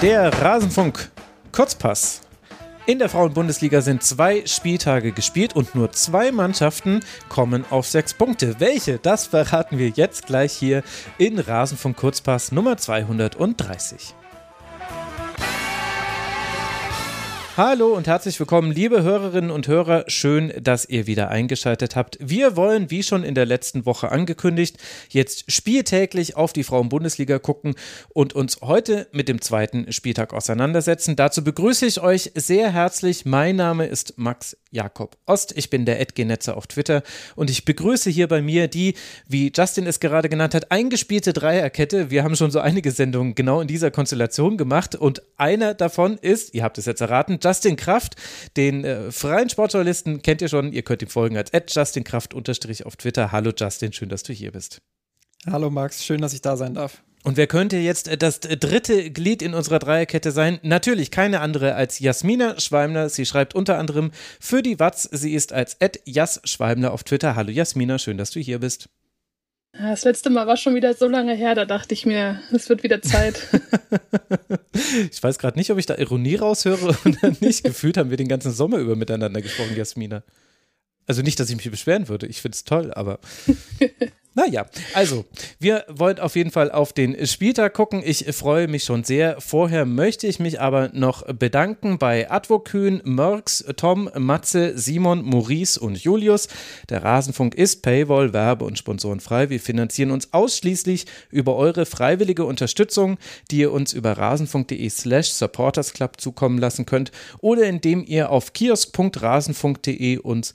Der Rasenfunk Kurzpass. In der Frauenbundesliga sind 2 Spieltage gespielt und nur 2 Mannschaften kommen auf 6 Punkte. Welche? Das verraten wir jetzt gleich hier in Rasenfunk Kurzpass Nummer 230. Hallo und herzlich willkommen, liebe Hörerinnen und Hörer. Schön, dass ihr wieder eingeschaltet habt. Wir wollen, wie schon in der letzten Woche angekündigt, jetzt spieltäglich auf die Frauenbundesliga gucken und uns heute mit dem 2. Spieltag auseinandersetzen. Dazu begrüße ich euch sehr herzlich. Mein Name ist Max Jakob Ost. Ich bin der @Genetzer auf Twitter und ich begrüße hier bei mir die, wie Justin es gerade genannt hat, eingespielte Dreierkette. Wir haben schon so einige Sendungen genau in dieser Konstellation gemacht und einer davon ist, ihr habt es jetzt erraten, Justin Kraft, den freien Sportjournalisten kennt ihr schon, ihr könnt ihm folgen als @JustinKraft_ auf Twitter. Hallo Justin, schön, dass du hier bist. Hallo Max, schön, dass ich da sein darf. Und wer könnte jetzt das dritte Glied in unserer Dreierkette sein? Natürlich keine andere als Jasmina Schwalmler. Sie schreibt unter anderem für die Watz. Sie ist als @JasSchwalmler auf Twitter. Hallo Jasmina, schön, dass du hier bist. Das letzte Mal war schon wieder so lange her, da dachte ich mir, es wird wieder Zeit. Ich weiß gerade nicht, ob ich da Ironie raushöre oder nicht. Gefühlt haben wir den ganzen Sommer über miteinander gesprochen, Jasmina. Also nicht, dass ich mich beschweren würde, ich finde es toll, aber naja, also wir wollen auf jeden Fall auf den Spieltag gucken. Ich freue mich schon sehr. Vorher möchte ich mich aber noch bedanken bei Advokühn, Mörks, Tom, Matze, Simon, Maurice und Julius. Der Rasenfunk ist Paywall, Werbe- und Sponsorenfrei. Wir finanzieren uns ausschließlich über eure freiwillige Unterstützung, die ihr uns über rasenfunk.de/supportersclub zukommen lassen könnt oder indem ihr auf kiosk.rasenfunk.de uns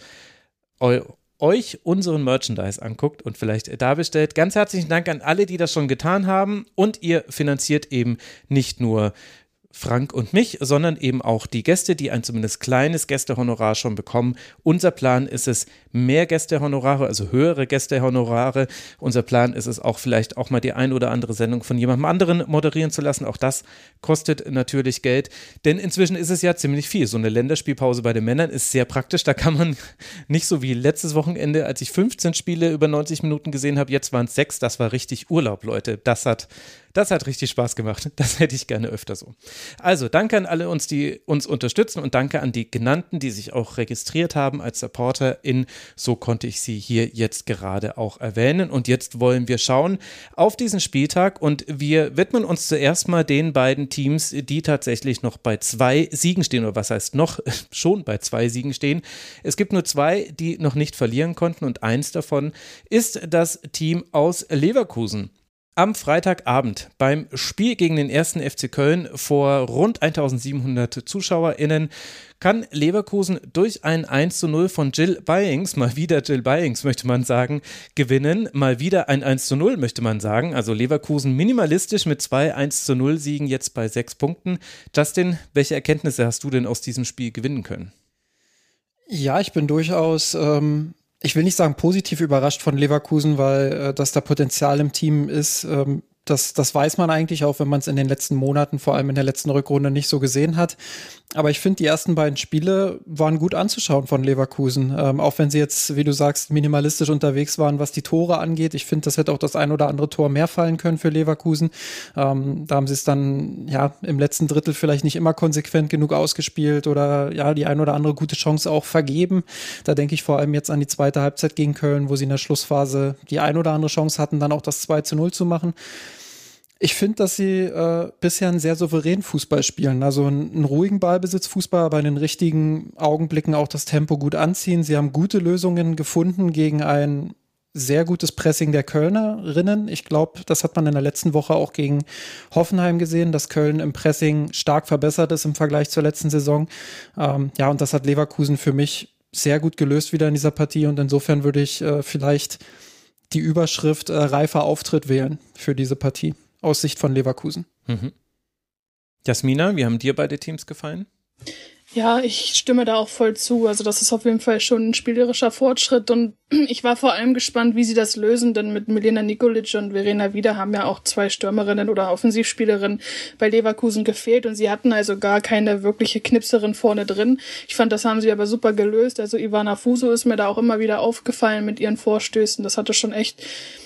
euch unseren Merchandise anguckt und vielleicht da bestellt. Ganz herzlichen Dank an alle, die das schon getan haben und ihr finanziert eben nicht nur Frank und mich, sondern eben auch die Gäste, die ein zumindest kleines Gästehonorar schon bekommen. Unser Plan ist es, mehr Gästehonorare, also höhere Gästehonorare. Unser Plan ist es auch vielleicht auch mal die ein oder andere Sendung von jemandem anderen moderieren zu lassen. Auch das kostet natürlich Geld, denn inzwischen ist es ja ziemlich viel. So eine Länderspielpause bei den Männern ist sehr praktisch. Da kann man nicht so wie letztes Wochenende, als ich 15 Spiele über 90 Minuten gesehen habe, jetzt waren es 6. Das war richtig Urlaub, Leute. Das hat richtig Spaß gemacht. Das hätte ich gerne öfter so. Also danke an alle uns, die uns unterstützen und danke an die Genannten, die sich auch registriert haben als SupporterInnen. So konnte ich sie hier jetzt gerade auch erwähnen. Und jetzt wollen wir schauen auf diesen Spieltag und wir widmen uns zuerst mal den beiden Teams, die tatsächlich noch bei 2 Siegen stehen. Oder was heißt noch? Schon bei 2 Siegen stehen. Es gibt nur 2, die noch nicht verlieren konnten und eins davon ist das Team aus Leverkusen. Am Freitagabend beim Spiel gegen den 1. FC Köln vor rund 1700 ZuschauerInnen kann Leverkusen durch ein 1:0 von Jill Byings, mal wieder Jill Byings möchte man sagen, gewinnen. Mal wieder ein 1:0 möchte man sagen. Also Leverkusen minimalistisch mit 2 1:0 Siegen jetzt bei 6 Punkten. Justin, welche Erkenntnisse hast du denn aus diesem Spiel gewinnen können? Ja, ich bin durchaus ich will nicht sagen positiv überrascht von Leverkusen, weil dass da Potenzial im Team ist, das weiß man eigentlich auch, wenn man es in den letzten Monaten, vor allem in der letzten Rückrunde, nicht so gesehen hat. Aber ich finde, die ersten beiden Spiele waren gut anzuschauen von Leverkusen. Auch wenn sie jetzt, wie du sagst, minimalistisch unterwegs waren, was die Tore angeht. Ich finde, das hätte auch das ein oder andere Tor mehr fallen können für Leverkusen. Da haben sie es dann ja im letzten Drittel vielleicht nicht immer konsequent genug ausgespielt oder ja die ein oder andere gute Chance auch vergeben. Da denke ich vor allem jetzt an die zweite Halbzeit gegen Köln, wo sie in der Schlussphase die ein oder andere Chance hatten, dann auch das 2:0 zu machen. Ich finde, dass sie bisher einen sehr souveränen Fußball spielen. Also einen ruhigen Ballbesitzfußball, aber in den richtigen Augenblicken auch das Tempo gut anziehen. Sie haben gute Lösungen gefunden gegen ein sehr gutes Pressing der Kölnerinnen. Ich glaube, das hat man in der letzten Woche auch gegen Hoffenheim gesehen, dass Köln im Pressing stark verbessert ist im Vergleich zur letzten Saison. Ja, und das hat Leverkusen für mich sehr gut gelöst wieder in dieser Partie. Und insofern würde ich vielleicht die Überschrift reifer Auftritt wählen für diese Partie. Aus Sicht von Leverkusen. Mhm. Jasmina, wie haben dir beide Teams gefallen? Ja, ich stimme da auch voll zu. Also das ist auf jeden Fall schon ein spielerischer Fortschritt und ich war vor allem gespannt, wie sie das lösen, denn mit Milena Nikolic und Verena Wieder haben ja auch 2 Stürmerinnen oder Offensivspielerinnen bei Leverkusen gefehlt und sie hatten also gar keine wirkliche Knipserin vorne drin. Ich fand, das haben sie aber super gelöst. Also Ivana Fuso ist mir da auch immer wieder aufgefallen mit ihren Vorstößen. Das hatte schon echt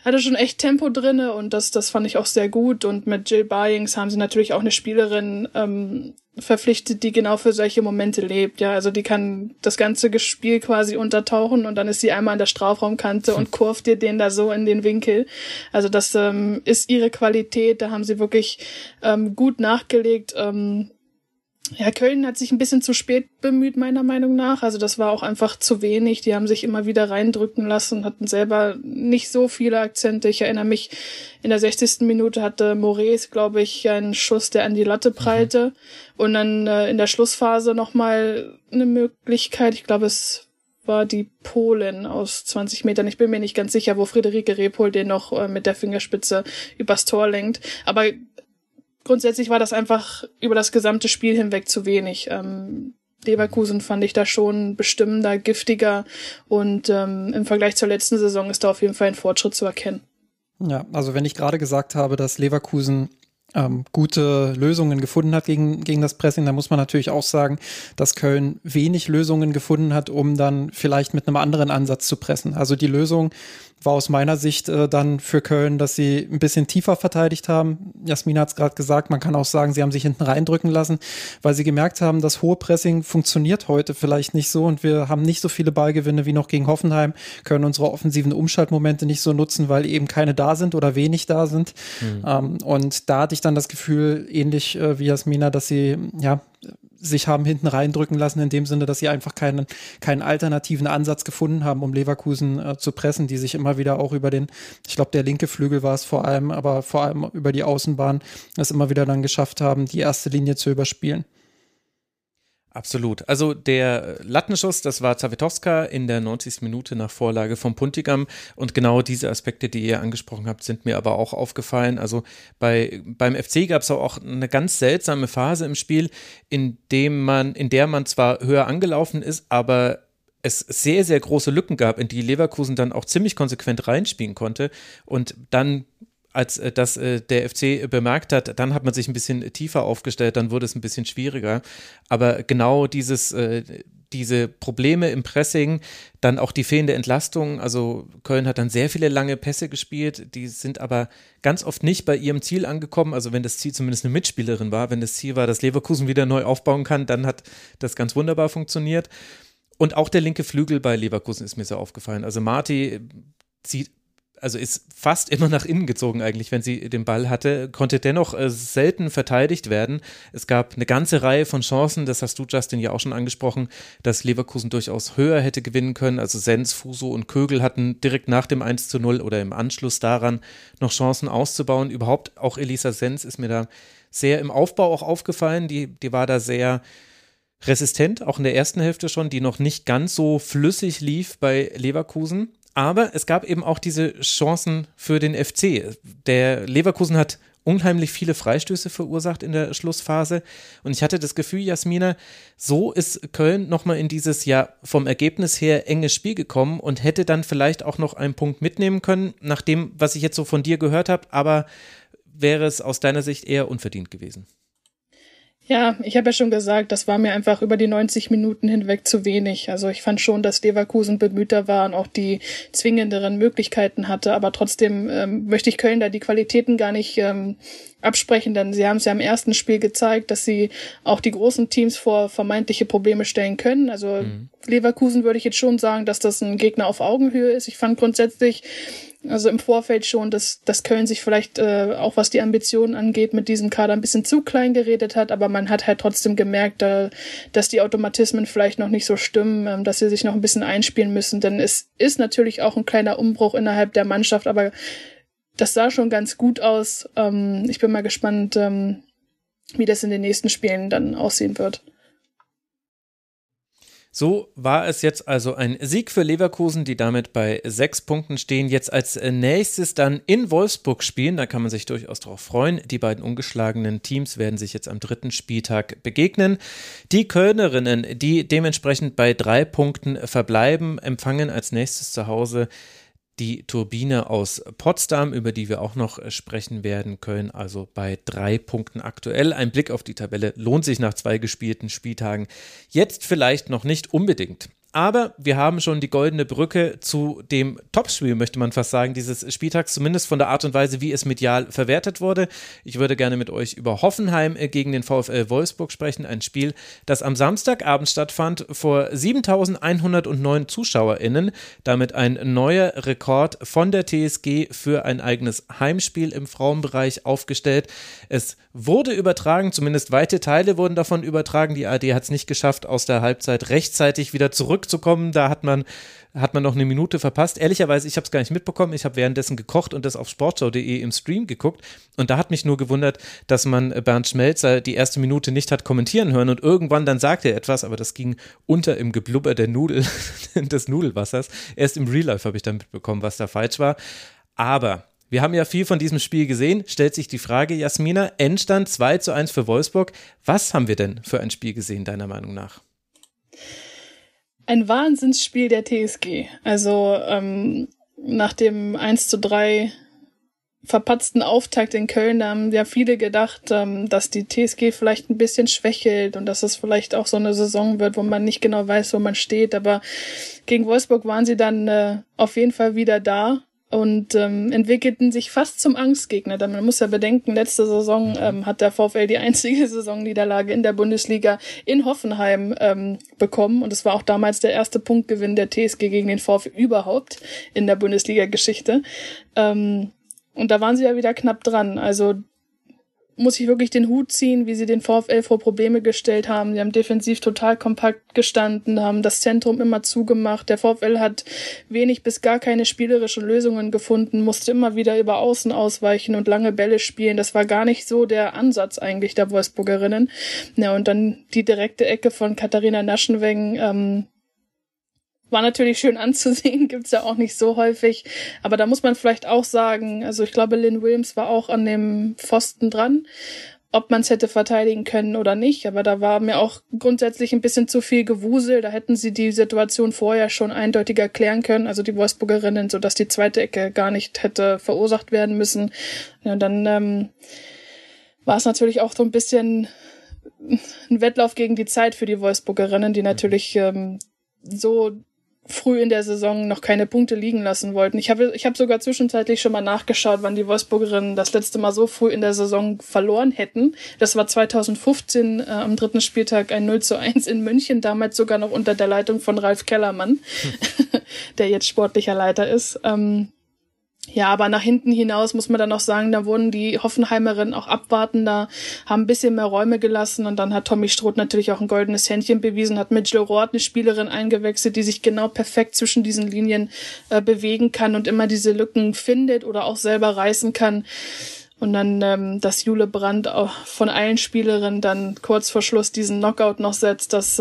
hatte schon echt Tempo drinne und das fand ich auch sehr gut. Und mit Jill Byings haben sie natürlich auch eine Spielerin verpflichtet, die genau für solche Momente lebt. Ja, also die kann das ganze Spiel quasi untertauchen und dann ist sie einmal an der Strafraumkante und kurft dir den da so in den Winkel. Also das ist ihre Qualität. Da haben sie wirklich gut nachgelegt. Ja, Köln hat sich ein bisschen zu spät bemüht, meiner Meinung nach. Also das war auch einfach zu wenig. Die haben sich immer wieder reindrücken lassen, hatten selber nicht so viele Akzente. Ich erinnere mich, in der 60. Minute hatte Moraes, glaube ich, einen Schuss, der an die Latte prallte. Und dann in der Schlussphase nochmal eine Möglichkeit. Ich glaube, es war die Polin aus 20 Metern. Ich bin mir nicht ganz sicher, wo Friederike Repol den noch mit der Fingerspitze übers Tor lenkt. Aber grundsätzlich war das einfach über das gesamte Spiel hinweg zu wenig. Leverkusen fand ich da schon bestimmender, giftiger und im Vergleich zur letzten Saison ist da auf jeden Fall ein Fortschritt zu erkennen. Ja, also wenn ich gerade gesagt habe, dass Leverkusen gute Lösungen gefunden hat gegen das Pressing, dann muss man natürlich auch sagen, dass Köln wenig Lösungen gefunden hat, um dann vielleicht mit einem anderen Ansatz zu pressen. Also die Lösung war aus meiner Sicht dann für Köln, dass sie ein bisschen tiefer verteidigt haben. Jasmin hat es gerade gesagt, man kann auch sagen, sie haben sich hinten reindrücken lassen, weil sie gemerkt haben, das hohe Pressing funktioniert heute vielleicht nicht so und wir haben nicht so viele Ballgewinne wie noch gegen Hoffenheim, können unsere offensiven Umschaltmomente nicht so nutzen, weil eben keine da sind oder wenig da sind. Und da hatte ich dann das Gefühl, ähnlich wie Jasmina, dass sie sich haben hinten reindrücken lassen, in dem Sinne, dass sie einfach keinen alternativen Ansatz gefunden haben, um Leverkusen zu pressen, die sich immer wieder auch über ich glaube, der linke Flügel war es vor allem, aber vor allem über die Außenbahn es immer wieder dann geschafft haben, die erste Linie zu überspielen. Absolut. Also der Lattenschuss, das war Zawetowska in der 90. Minute nach Vorlage von Puntigam und genau diese Aspekte, die ihr angesprochen habt, sind mir aber auch aufgefallen. Also beim FC gab es auch eine ganz seltsame Phase im Spiel, in der man zwar höher angelaufen ist, aber es sehr, sehr große Lücken gab, in die Leverkusen dann auch ziemlich konsequent reinspielen konnte und dann als das der FC bemerkt hat, dann hat man sich ein bisschen tiefer aufgestellt, dann wurde es ein bisschen schwieriger. Aber genau diese Probleme im Pressing, dann auch die fehlende Entlastung, also Köln hat dann sehr viele lange Pässe gespielt, die sind aber ganz oft nicht bei ihrem Ziel angekommen, also wenn das Ziel zumindest eine Mitspielerin war, wenn das Ziel war, dass Leverkusen wieder neu aufbauen kann, dann hat das ganz wunderbar funktioniert. Und auch der linke Flügel bei Leverkusen ist mir so aufgefallen. Also Marti ist fast immer nach innen gezogen eigentlich, wenn sie den Ball hatte, konnte dennoch selten verteidigt werden. Es gab eine ganze Reihe von Chancen, das hast du, Justin, ja auch schon angesprochen, dass Leverkusen durchaus höher hätte gewinnen können. Also Sens, Fuso und Kögel hatten direkt nach dem 1:0 oder im Anschluss daran noch Chancen auszubauen. Überhaupt auch Elisa Sens ist mir da sehr im Aufbau auch aufgefallen. Die war da sehr resistent, auch in der ersten Hälfte schon, die noch nicht ganz so flüssig lief bei Leverkusen. Aber es gab eben auch diese Chancen für den FC. Der Leverkusen hat unheimlich viele Freistöße verursacht in der Schlussphase. Und ich hatte das Gefühl, Jasmina, so ist Köln nochmal in dieses vom Ergebnis her enges Spiel gekommen und hätte dann vielleicht auch noch einen Punkt mitnehmen können, nach dem, was ich jetzt so von dir gehört habe. Aber wäre es aus deiner Sicht eher unverdient gewesen? Ja, ich habe ja schon gesagt, das war mir einfach über die 90 Minuten hinweg zu wenig. Also ich fand schon, dass Leverkusen bemühter war und auch die zwingenderen Möglichkeiten hatte. Aber trotzdem möchte ich Köln da die Qualitäten gar nicht absprechen, denn sie haben es ja im ersten Spiel gezeigt, dass sie auch die großen Teams vor vermeintliche Probleme stellen können. Also Leverkusen würde ich jetzt schon sagen, dass das ein Gegner auf Augenhöhe ist. Ich fand grundsätzlich also im Vorfeld schon, dass Köln sich vielleicht auch was die Ambitionen angeht, mit diesem Kader ein bisschen zu klein geredet hat, aber man hat halt trotzdem gemerkt, dass die Automatismen vielleicht noch nicht so stimmen, dass sie sich noch ein bisschen einspielen müssen, denn es ist natürlich auch ein kleiner Umbruch innerhalb der Mannschaft, aber das sah schon ganz gut aus. Ich bin mal gespannt, wie das in den nächsten Spielen dann aussehen wird. So war es jetzt also ein Sieg für Leverkusen, die damit bei 6 Punkten stehen. Jetzt als nächstes dann in Wolfsburg spielen. Da kann man sich durchaus darauf freuen. Die beiden ungeschlagenen Teams werden sich jetzt am 3. Spieltag begegnen. Die Kölnerinnen, die dementsprechend bei 3 Punkten verbleiben, empfangen als nächstes zu Hause die Turbine aus Potsdam, über die wir auch noch sprechen werden können, also bei 3 Punkten aktuell. Ein Blick auf die Tabelle lohnt sich nach 2 gespielten Spieltagen jetzt vielleicht noch nicht unbedingt. Aber wir haben schon die goldene Brücke zu dem Topspiel, möchte man fast sagen, dieses Spieltags, zumindest von der Art und Weise, wie es medial verwertet wurde. Ich würde gerne mit euch über Hoffenheim gegen den VfL Wolfsburg sprechen. Ein Spiel, das am Samstagabend stattfand vor 7.109 ZuschauerInnen. Damit ein neuer Rekord von der TSG für ein eigenes Heimspiel im Frauenbereich aufgestellt. Es wurde übertragen, zumindest weite Teile wurden davon übertragen. Die ARD hat es nicht geschafft, aus der Halbzeit rechtzeitig wieder zurückzukommen. Da hat man noch eine Minute verpasst. Ehrlicherweise, ich habe es gar nicht mitbekommen. Ich habe währenddessen gekocht und das auf sportschau.de im Stream geguckt. Und da hat mich nur gewundert, dass man Bernd Schmelzer die erste Minute nicht hat kommentieren hören. Und irgendwann dann sagte er etwas, aber das ging unter im Geblubber der Nudel, des Nudelwassers. Erst im Real Life habe ich dann mitbekommen, was da falsch war. Aber wir haben ja viel von diesem Spiel gesehen. Stellt sich die Frage, Jasmina, Endstand 2:1 für Wolfsburg. Was haben wir denn für ein Spiel gesehen, deiner Meinung nach? Ein Wahnsinnsspiel der TSG. Also nach dem 1:3 verpatzten Auftakt in Köln haben ja viele gedacht, dass die TSG vielleicht ein bisschen schwächelt und dass es vielleicht auch so eine Saison wird, wo man nicht genau weiß, wo man steht. Aber gegen Wolfsburg waren sie dann auf jeden Fall wieder da und entwickelten sich fast zum Angstgegner. Denn man muss ja bedenken, letzte Saison hat der VfL die einzige Saisonniederlage in der Bundesliga in Hoffenheim bekommen. Und es war auch damals der erste Punktgewinn der TSG gegen den VfL überhaupt in der Bundesliga-Geschichte. Und da waren sie ja wieder knapp dran. Also muss ich wirklich den Hut ziehen, wie sie den VfL vor Probleme gestellt haben. Sie haben defensiv total kompakt gestanden, haben das Zentrum immer zugemacht. Der VfL hat wenig bis gar keine spielerischen Lösungen gefunden, musste immer wieder über Außen ausweichen und lange Bälle spielen. Das war gar nicht so der Ansatz eigentlich der Wolfsburgerinnen. Ja, und dann die direkte Ecke von Katharina Naschenweng, war natürlich schön anzusehen, gibt's ja auch nicht so häufig. Aber da muss man vielleicht auch sagen, also ich glaube, Lynn Williams war auch an dem Pfosten dran, ob man es hätte verteidigen können oder nicht. Aber da war mir auch grundsätzlich ein bisschen zu viel Gewusel. Da hätten sie die Situation vorher schon eindeutiger klären können, also die Wolfsburgerinnen, sodass die zweite Ecke gar nicht hätte verursacht werden müssen. Ja, und dann war es natürlich auch so ein bisschen ein Wettlauf gegen die Zeit für die Wolfsburgerinnen, die natürlich so früh in der Saison noch keine Punkte liegen lassen wollten. Ich hab sogar zwischenzeitlich schon mal nachgeschaut, wann die Wolfsburgerinnen das letzte Mal so früh in der Saison verloren hätten. Das war 2015 am 3. Spieltag ein 0:1 in München, damals sogar noch unter der Leitung von Ralf Kellermann, der jetzt sportlicher Leiter ist. Ja, aber nach hinten hinaus muss man dann auch sagen, da wurden die Hoffenheimerinnen auch abwartender, haben ein bisschen mehr Räume gelassen und dann hat Tommy Stroth natürlich auch ein goldenes Händchen bewiesen, hat mit Jill Roth eine Spielerin eingewechselt, die sich genau perfekt zwischen diesen Linien bewegen kann und immer diese Lücken findet oder auch selber reißen kann. Und dann, dass Jule Brandt auch von allen Spielerinnen dann kurz vor Schluss diesen Knockout noch setzt, das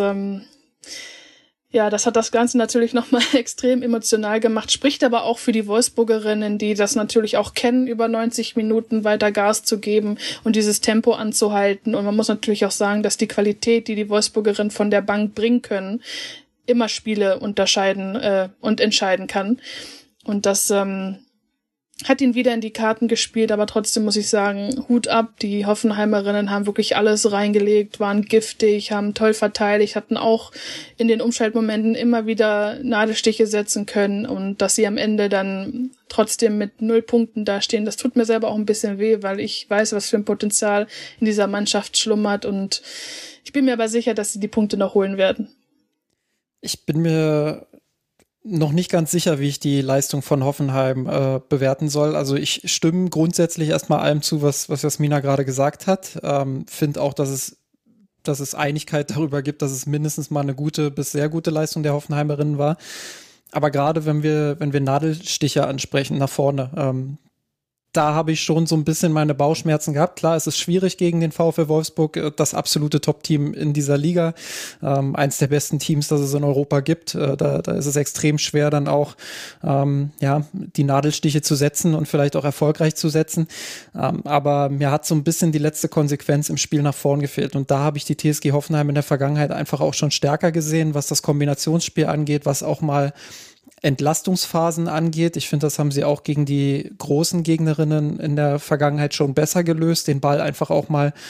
hat das Ganze natürlich nochmal extrem emotional gemacht, spricht aber auch für die Wolfsburgerinnen, die das natürlich auch kennen, über 90 Minuten weiter Gas zu geben und dieses Tempo anzuhalten. Und man muss natürlich auch sagen, dass die Qualität, die die Wolfsburgerinnen von der Bank bringen können, immer Spiele unterscheiden und entscheiden kann. Und das hat ihn wieder in die Karten gespielt, aber trotzdem muss ich sagen, Hut ab, die Hoffenheimerinnen haben wirklich alles reingelegt, waren giftig, haben toll verteidigt, hatten auch in den Umschaltmomenten immer wieder Nadelstiche setzen können und dass sie am Ende dann trotzdem mit 0 Punkten dastehen, das tut mir selber auch ein bisschen weh, weil ich weiß, was für ein Potenzial in dieser Mannschaft schlummert und ich bin mir aber sicher, dass sie die Punkte noch holen werden. Ich bin mir noch nicht ganz sicher, wie ich die Leistung von Hoffenheim bewerten soll. Also ich stimme grundsätzlich erstmal allem zu, was Jasmina gerade gesagt hat. Finde auch, dass es Einigkeit darüber gibt, dass es mindestens mal eine gute bis sehr gute Leistung der Hoffenheimerinnen war. Aber gerade wenn wir Nadelstiche ansprechen nach vorne, da habe ich schon so ein bisschen meine Bauchschmerzen gehabt. Klar, es ist schwierig gegen den VfL Wolfsburg, das absolute Top-Team in dieser Liga. Eins der besten Teams, das es in Europa gibt. Da ist es extrem schwer, dann auch die Nadelstiche zu setzen und vielleicht auch erfolgreich zu setzen. Aber mir hat so ein bisschen die letzte Konsequenz im Spiel nach vorn gefehlt. Und da habe ich die TSG Hoffenheim in der Vergangenheit einfach auch schon stärker gesehen, was das Kombinationsspiel angeht, was auch mal Entlastungsphasen angeht. Ich finde, das haben sie auch gegen die großen Gegnerinnen in der Vergangenheit schon besser gelöst, den Ball einfach auch mal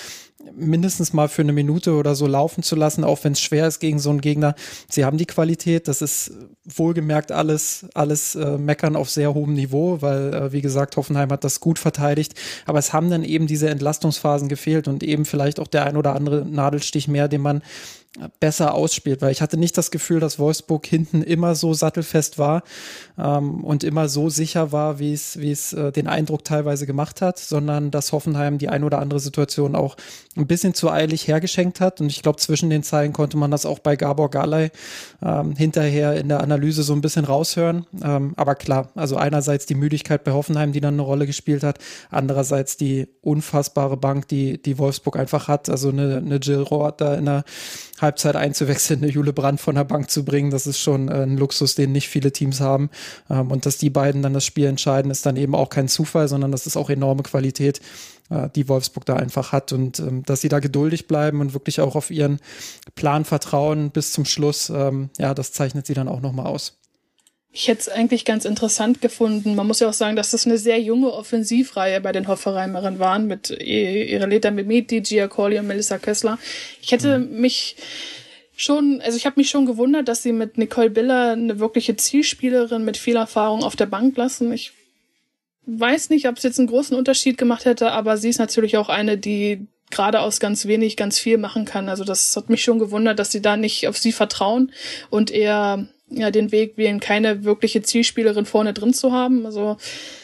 mindestens mal für eine Minute oder so laufen zu lassen, auch wenn es schwer ist gegen so einen Gegner. Sie haben die Qualität, das ist wohlgemerkt alles Meckern auf sehr hohem Niveau, weil, wie gesagt, Hoffenheim hat das gut verteidigt, aber es haben dann eben diese Entlastungsphasen gefehlt und eben vielleicht auch der ein oder andere Nadelstich mehr, den man besser ausspielt, weil ich hatte nicht das Gefühl, dass Wolfsburg hinten immer so sattelfest war und immer so sicher war, wie es den Eindruck teilweise gemacht hat, sondern dass Hoffenheim die ein oder andere Situation auch ein bisschen zu eilig hergeschenkt hat und ich glaube, zwischen den Zeilen konnte man das auch bei Gabor Galay hinterher in der Analyse so ein bisschen raushören, aber klar, also einerseits die Müdigkeit bei Hoffenheim, die dann eine Rolle gespielt hat, andererseits die unfassbare Bank, die Wolfsburg einfach hat, also eine Jill Roth da in der Halbzeit einzuwechseln, eine Jule Brandt von der Bank zu bringen, das ist schon ein Luxus, den nicht viele Teams haben. Und dass die beiden dann das Spiel entscheiden, ist dann eben auch kein Zufall, sondern das ist auch enorme Qualität, die Wolfsburg da einfach hat. Und dass sie da geduldig bleiben und wirklich auch auf ihren Plan vertrauen bis zum Schluss, das zeichnet sie dann auch nochmal aus. Ich hätte es eigentlich ganz interessant gefunden. Man muss ja auch sagen, dass das eine sehr junge Offensivreihe bei den Hoffenheimerinnen waren mit Ireleta Mehmeti, Gia Corley und Melissa Kessler. Ich hätte mich schon gewundert, dass sie mit Nicole Biller eine wirkliche Zielspielerin mit viel Erfahrung auf der Bank lassen. Ich weiß nicht, ob es jetzt einen großen Unterschied gemacht hätte, aber sie ist natürlich auch eine, die gerade aus ganz wenig ganz viel machen kann. Also das hat mich schon gewundert, dass sie da nicht auf sie vertrauen und eher den Weg wählen, keine wirkliche Zielspielerin vorne drin zu haben. Also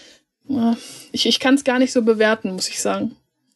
ich kann es gar nicht so bewerten, muss ich sagen.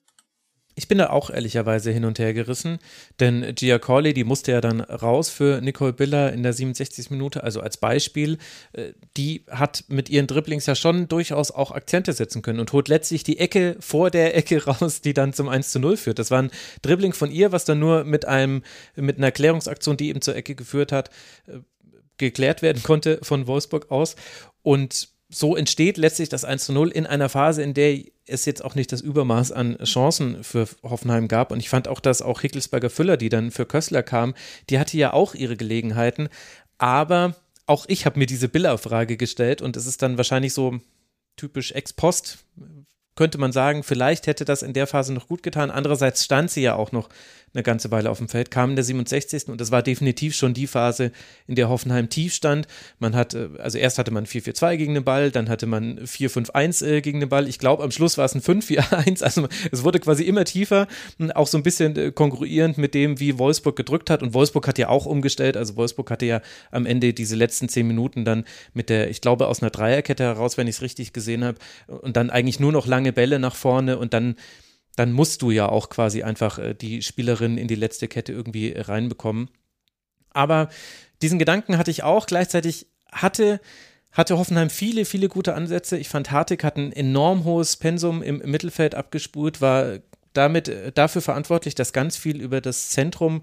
Ich bin da auch ehrlicherweise hin und her gerissen, denn Gia Corley, die musste ja dann raus für Nicole Biller in der 67. Minute, also als Beispiel, die hat mit ihren Dribblings ja schon durchaus auch Akzente setzen können und holt letztlich die Ecke vor der Ecke raus, die dann zum 1:0 führt. Das war ein Dribbling von ihr, was dann nur mit einer Klärungsaktion, die eben zur Ecke geführt hat, geklärt werden konnte von Wolfsburg aus und so entsteht letztlich das 1:0 in einer Phase, in der es jetzt auch nicht das Übermaß an Chancen für Hoffenheim gab und ich fand auch, dass auch Hickelsberger-Füller, die dann für Kössler kam, die hatte ja auch ihre Gelegenheiten, aber auch ich habe mir diese Biller-Frage gestellt und es ist dann wahrscheinlich so typisch ex post, könnte man sagen, vielleicht hätte das in der Phase noch gut getan. Andererseits stand sie ja auch noch eine ganze Weile auf dem Feld, kam in der 67. und das war definitiv schon die Phase, in der Hoffenheim tief stand. Also erst hatte man 4-4-2 gegen den Ball, dann hatte man 4-5-1 gegen den Ball. Ich glaube, am Schluss war es ein 5-4-1. Also es wurde quasi immer tiefer, auch so ein bisschen kongruierend mit dem, wie Wolfsburg gedrückt hat. Und Wolfsburg hat ja auch umgestellt. Also Wolfsburg hatte ja am Ende diese letzten 10 Minuten dann mit ich glaube, aus einer Dreierkette heraus, wenn ich es richtig gesehen habe, und dann eigentlich nur noch lange Bälle nach vorne und dann musst du ja auch quasi einfach die Spielerin in die letzte Kette irgendwie reinbekommen. Aber diesen Gedanken hatte ich auch. Gleichzeitig hatte Hoffenheim viele, viele gute Ansätze. Ich fand, Hartig hat ein enorm hohes Pensum im Mittelfeld abgespult, war damit dafür verantwortlich, dass ganz viel über das Zentrum,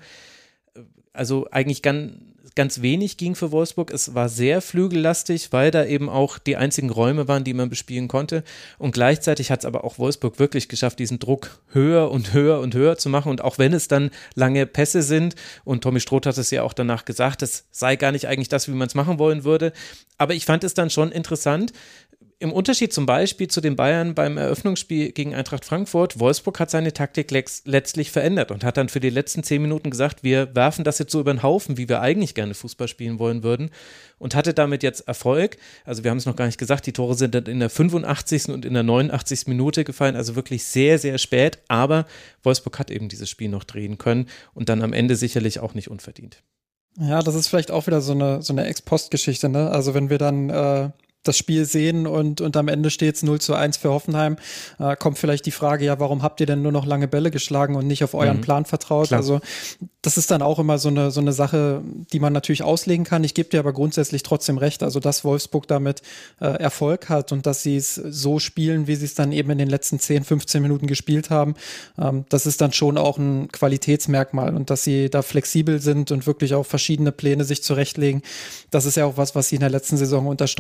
also eigentlich ganz wenig ging für Wolfsburg. Es war sehr flügellastig, weil da eben auch die einzigen Räume waren, die man bespielen konnte. Und gleichzeitig hat es aber auch Wolfsburg wirklich geschafft, diesen Druck höher und höher und höher zu machen. Und auch wenn es dann lange Pässe sind, und Tommy Stroth hat es ja auch danach gesagt, es sei gar nicht eigentlich das, wie man es machen wollen würde. Aber ich fand es dann schon interessant, im Unterschied zum Beispiel zu den Bayern beim Eröffnungsspiel gegen Eintracht Frankfurt, Wolfsburg hat seine Taktik letztlich verändert und hat dann für die letzten 10 Minuten gesagt, wir werfen das jetzt so über den Haufen, wie wir eigentlich gerne Fußball spielen wollen würden und hatte damit jetzt Erfolg. Also wir haben es noch gar nicht gesagt, die Tore sind dann in der 85. und in der 89. Minute gefallen, also wirklich sehr, sehr spät, aber Wolfsburg hat eben dieses Spiel noch drehen können und dann am Ende sicherlich auch nicht unverdient. Ja, das ist vielleicht auch wieder so eine Ex-Post-Geschichte, ne? Also wenn wir dann das Spiel sehen und am Ende steht es 0:1 für Hoffenheim, kommt vielleicht die Frage, ja, warum habt ihr denn nur noch lange Bälle geschlagen und nicht auf euren Plan vertraut? Klar. Also das ist dann auch immer so eine Sache, die man natürlich auslegen kann. Ich gebe dir aber grundsätzlich trotzdem recht, also dass Wolfsburg damit Erfolg hat und dass sie es so spielen, wie sie es dann eben in den letzten 10, 15 Minuten gespielt haben, das ist dann schon auch ein Qualitätsmerkmal und dass sie da flexibel sind und wirklich auch verschiedene Pläne sich zurechtlegen, das ist ja auch was sie in der letzten Saison unter Stroth schon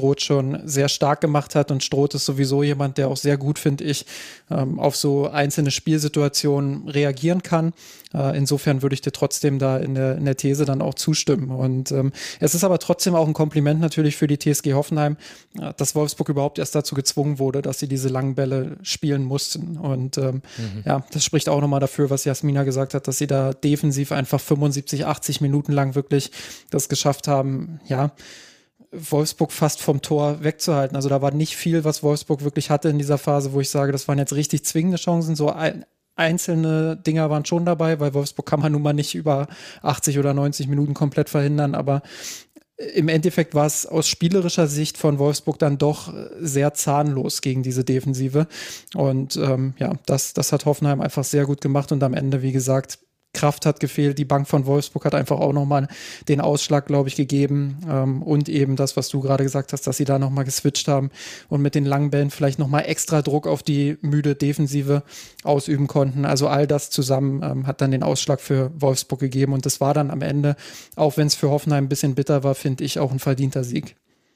schon sehr stark gemacht hat und Stroth ist sowieso jemand, der auch sehr gut, finde ich, auf so einzelne Spielsituationen reagieren kann. Insofern würde ich dir trotzdem da in der These dann auch zustimmen. Und es ist aber trotzdem auch ein Kompliment natürlich für die TSG Hoffenheim, dass Wolfsburg überhaupt erst dazu gezwungen wurde, dass sie diese langen Bälle spielen mussten. Und ja, das spricht auch nochmal dafür, was Jasmina gesagt hat, dass sie da defensiv einfach 75, 80 Minuten lang wirklich das geschafft haben, ja, Wolfsburg fast vom Tor wegzuhalten. Also da war nicht viel, was Wolfsburg wirklich hatte in dieser Phase, wo ich sage, das waren jetzt richtig zwingende Chancen. So einzelne Dinger waren schon dabei, weil Wolfsburg kann man nun mal nicht über 80 oder 90 Minuten komplett verhindern, aber im Endeffekt war es aus spielerischer Sicht von Wolfsburg dann doch sehr zahnlos gegen diese Defensive und ja, das hat Hoffenheim einfach sehr gut gemacht und am Ende, wie gesagt, Kraft hat gefehlt, die Bank von Wolfsburg hat einfach auch nochmal den Ausschlag, glaube ich, gegeben und eben das, was du gerade gesagt hast, dass sie da nochmal geswitcht haben und mit den langen Bällen vielleicht nochmal extra Druck auf die müde Defensive ausüben konnten. Also all das zusammen hat dann den Ausschlag für Wolfsburg gegeben und das war dann am Ende, auch wenn es für Hoffenheim ein bisschen bitter war, finde ich auch ein verdienter Sieg.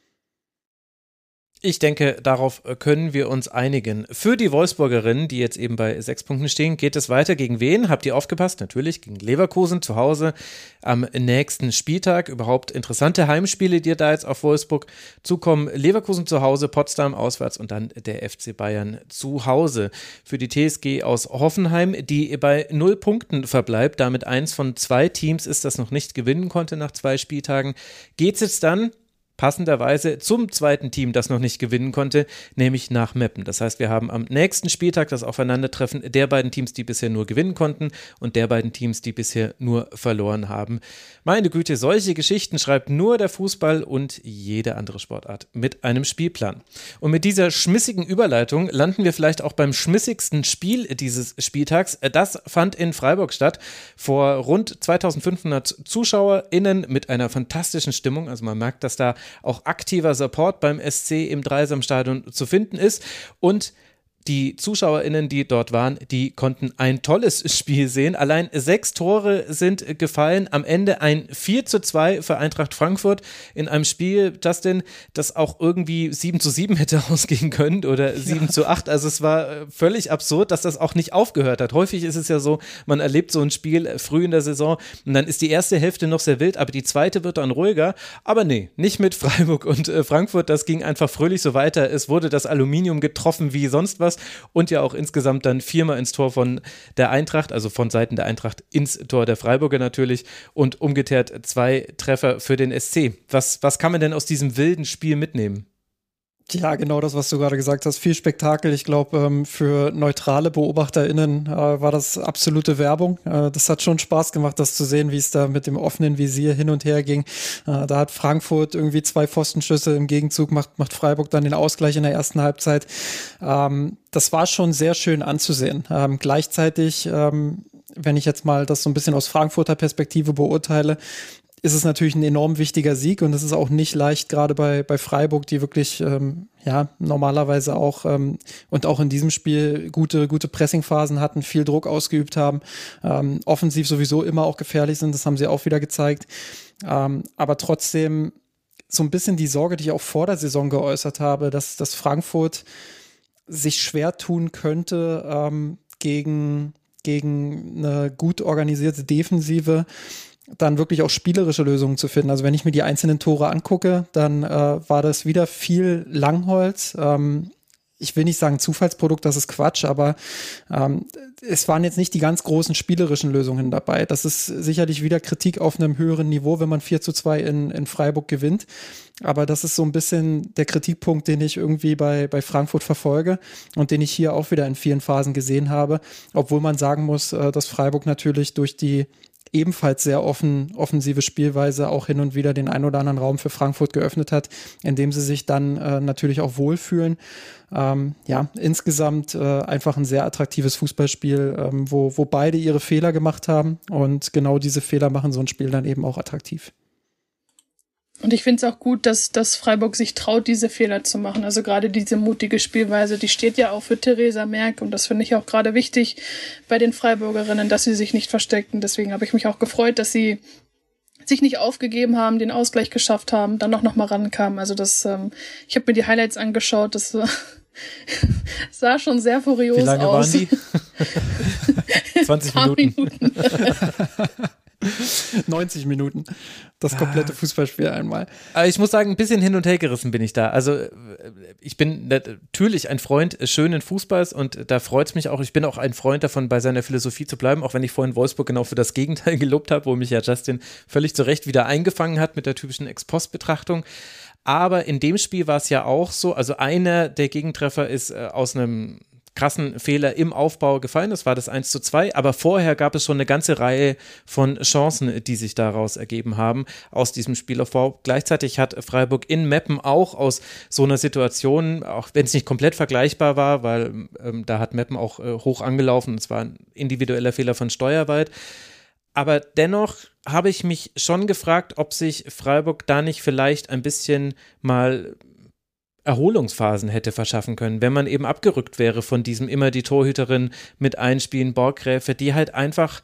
Ich denke, darauf können wir uns einigen. Für die Wolfsburgerinnen, die jetzt eben bei 6 Punkten stehen, geht es weiter. Gegen wen? Habt ihr aufgepasst? Natürlich gegen Leverkusen zu Hause am nächsten Spieltag. Überhaupt interessante Heimspiele, die da jetzt auf Wolfsburg zukommen. Leverkusen zu Hause, Potsdam auswärts und dann der FC Bayern zu Hause. Für die TSG aus Hoffenheim, die bei 0 Punkten verbleibt, damit eins von 2 Teams ist, das noch nicht gewinnen konnte nach 2 Spieltagen, geht es jetzt dann passenderweise zum zweiten Team, das noch nicht gewinnen konnte, nämlich nach Meppen. Das heißt, wir haben am nächsten Spieltag das Aufeinandertreffen der beiden Teams, die bisher nur gewinnen konnten und der beiden Teams, die bisher nur verloren haben. Meine Güte, solche Geschichten schreibt nur der Fußball und jede andere Sportart mit einem Spielplan. Und mit dieser schmissigen Überleitung landen wir vielleicht auch beim schmissigsten Spiel dieses Spieltags. Das fand in Freiburg statt, vor rund 2500 ZuschauerInnen mit einer fantastischen Stimmung. Also man merkt, dass da auch aktiver Support beim SC im Dreisamstadion zu finden ist und die ZuschauerInnen, die dort waren, die konnten ein tolles Spiel sehen. Allein 6 Tore sind gefallen. Am Ende ein 4:2 für Eintracht Frankfurt in einem Spiel, Justin, das auch irgendwie 7:7 hätte ausgehen können oder 7:8. Also es war völlig absurd, dass das auch nicht aufgehört hat. Häufig ist es ja so, man erlebt so ein Spiel früh in der Saison und dann ist die erste Hälfte noch sehr wild, aber die zweite wird dann ruhiger. Aber nee, nicht mit Freiburg und Frankfurt. Das ging einfach fröhlich so weiter. Es wurde das Aluminium getroffen wie sonst was. Und ja auch insgesamt dann 4-mal ins Tor von der Eintracht, also von Seiten der Eintracht ins Tor der Freiburger natürlich und umgekehrt 2 Treffer für den SC. Was kann man denn aus diesem wilden Spiel mitnehmen? Ja, genau das, was du gerade gesagt hast. Viel Spektakel. Ich glaube, für neutrale BeobachterInnen war das absolute Werbung. Das hat schon Spaß gemacht, das zu sehen, wie es da mit dem offenen Visier hin und her ging. Da hat Frankfurt irgendwie 2 Pfostenschüsse, im Gegenzug macht Freiburg dann den Ausgleich in der ersten Halbzeit. Das war schon sehr schön anzusehen. Gleichzeitig, wenn ich jetzt mal das so ein bisschen aus Frankfurter Perspektive beurteile, ist es natürlich ein enorm wichtiger Sieg und es ist auch nicht leicht, gerade bei Freiburg, die wirklich normalerweise auch und auch in diesem Spiel gute Pressingphasen hatten, viel Druck ausgeübt haben, offensiv sowieso immer auch gefährlich sind, das haben sie auch wieder gezeigt, aber trotzdem so ein bisschen die Sorge, die ich auch vor der Saison geäußert habe, dass Frankfurt sich schwer tun könnte gegen eine gut organisierte Defensive, dann wirklich auch spielerische Lösungen zu finden. Also wenn ich mir die einzelnen Tore angucke, dann war das wieder viel Langholz. Ich will nicht sagen Zufallsprodukt, das ist Quatsch, aber es waren jetzt nicht die ganz großen spielerischen Lösungen dabei. Das ist sicherlich wieder Kritik auf einem höheren Niveau, wenn man 4:2 in Freiburg gewinnt. Aber das ist so ein bisschen der Kritikpunkt, den ich irgendwie bei Frankfurt verfolge und den ich hier auch wieder in vielen Phasen gesehen habe. Obwohl man sagen muss, dass Freiburg natürlich durch die ebenfalls sehr offensive Spielweise auch hin und wieder den ein oder anderen Raum für Frankfurt geöffnet hat, indem sie sich dann natürlich auch wohlfühlen. Insgesamt einfach ein sehr attraktives Fußballspiel, wo beide ihre Fehler gemacht haben und genau diese Fehler machen so ein Spiel dann eben auch attraktiv. Und ich finde es auch gut, dass Freiburg sich traut, diese Fehler zu machen. Also gerade diese mutige Spielweise, die steht ja auch für Theresa Merck. Und das finde ich auch gerade wichtig bei den Freiburgerinnen, dass sie sich nicht verstecken. Deswegen habe ich mich auch gefreut, dass sie sich nicht aufgegeben haben, den Ausgleich geschafft haben, dann noch mal rankamen. Also das, ich habe mir die Highlights angeschaut, das sah schon sehr furios aus. Wie lange waren die? 20 Minuten. 90 Minuten. Das komplette Fußballspiel einmal. Aber ich muss sagen, ein bisschen hin und her gerissen bin ich da. Also ich bin natürlich ein Freund schönen Fußballs und da freut es mich auch. Ich bin auch ein Freund davon, bei seiner Philosophie zu bleiben, auch wenn ich vorhin Wolfsburg genau für das Gegenteil gelobt habe, wo mich ja Justin völlig zu Recht wieder eingefangen hat mit der typischen Ex-Post-Betrachtung. Aber in dem Spiel war es ja auch so, also einer der Gegentreffer ist aus einem krassen Fehler im Aufbau gefallen, das war das 1:2, aber vorher gab es schon eine ganze Reihe von Chancen, die sich daraus ergeben haben, aus diesem Spielaufbau. Gleichzeitig hat Freiburg in Meppen auch aus so einer Situation, auch wenn es nicht komplett vergleichbar war, weil da hat Meppen auch hoch angelaufen, es war ein individueller Fehler von Steuerwald, aber dennoch habe ich mich schon gefragt, ob sich Freiburg da nicht vielleicht ein bisschen mal Erholungsphasen hätte verschaffen können, wenn man eben abgerückt wäre von diesem immer die Torhüterin mit einspielen, Borggräfe, die halt einfach,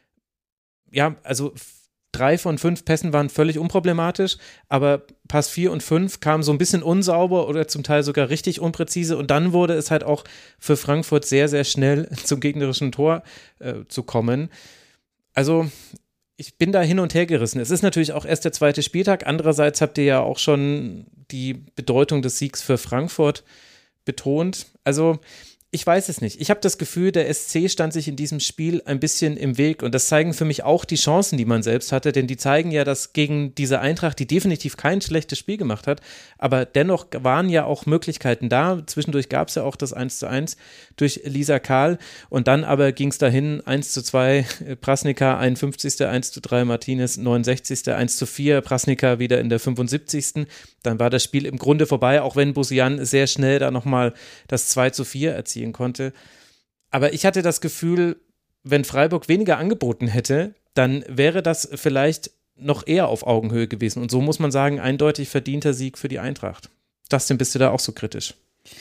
ja, also 3 von 5 Pässen waren völlig unproblematisch, aber Pass 4 und 5 kamen so ein bisschen unsauber oder zum Teil sogar richtig unpräzise und dann wurde es halt auch für Frankfurt sehr, sehr schnell zum gegnerischen Tor zu kommen. Also ich bin da hin und her gerissen. Es ist natürlich auch erst der 2. Spieltag. Andererseits habt ihr ja auch schon die Bedeutung des Siegs für Frankfurt betont. Also ich weiß es nicht. Ich habe das Gefühl, der SC stand sich in diesem Spiel ein bisschen im Weg und das zeigen für mich auch die Chancen, die man selbst hatte, denn die zeigen ja, dass gegen diese Eintracht, die definitiv kein schlechtes Spiel gemacht hat, aber dennoch waren ja auch Möglichkeiten da. Zwischendurch gab es ja auch das 1:1 durch Lisa Kahl und dann aber ging es dahin 1:2 Prasnica, 51. 1:3 Martinez, 69. 1:4 Prasnica wieder in der 75. Dann war das Spiel im Grunde vorbei, auch wenn Bosian sehr schnell da nochmal das 2:4 erzielen konnte. Aber ich hatte das Gefühl, wenn Freiburg weniger angeboten hätte, dann wäre das vielleicht noch eher auf Augenhöhe gewesen. Und so muss man sagen, eindeutig verdienter Sieg für die Eintracht. Justin, bist du da auch so kritisch?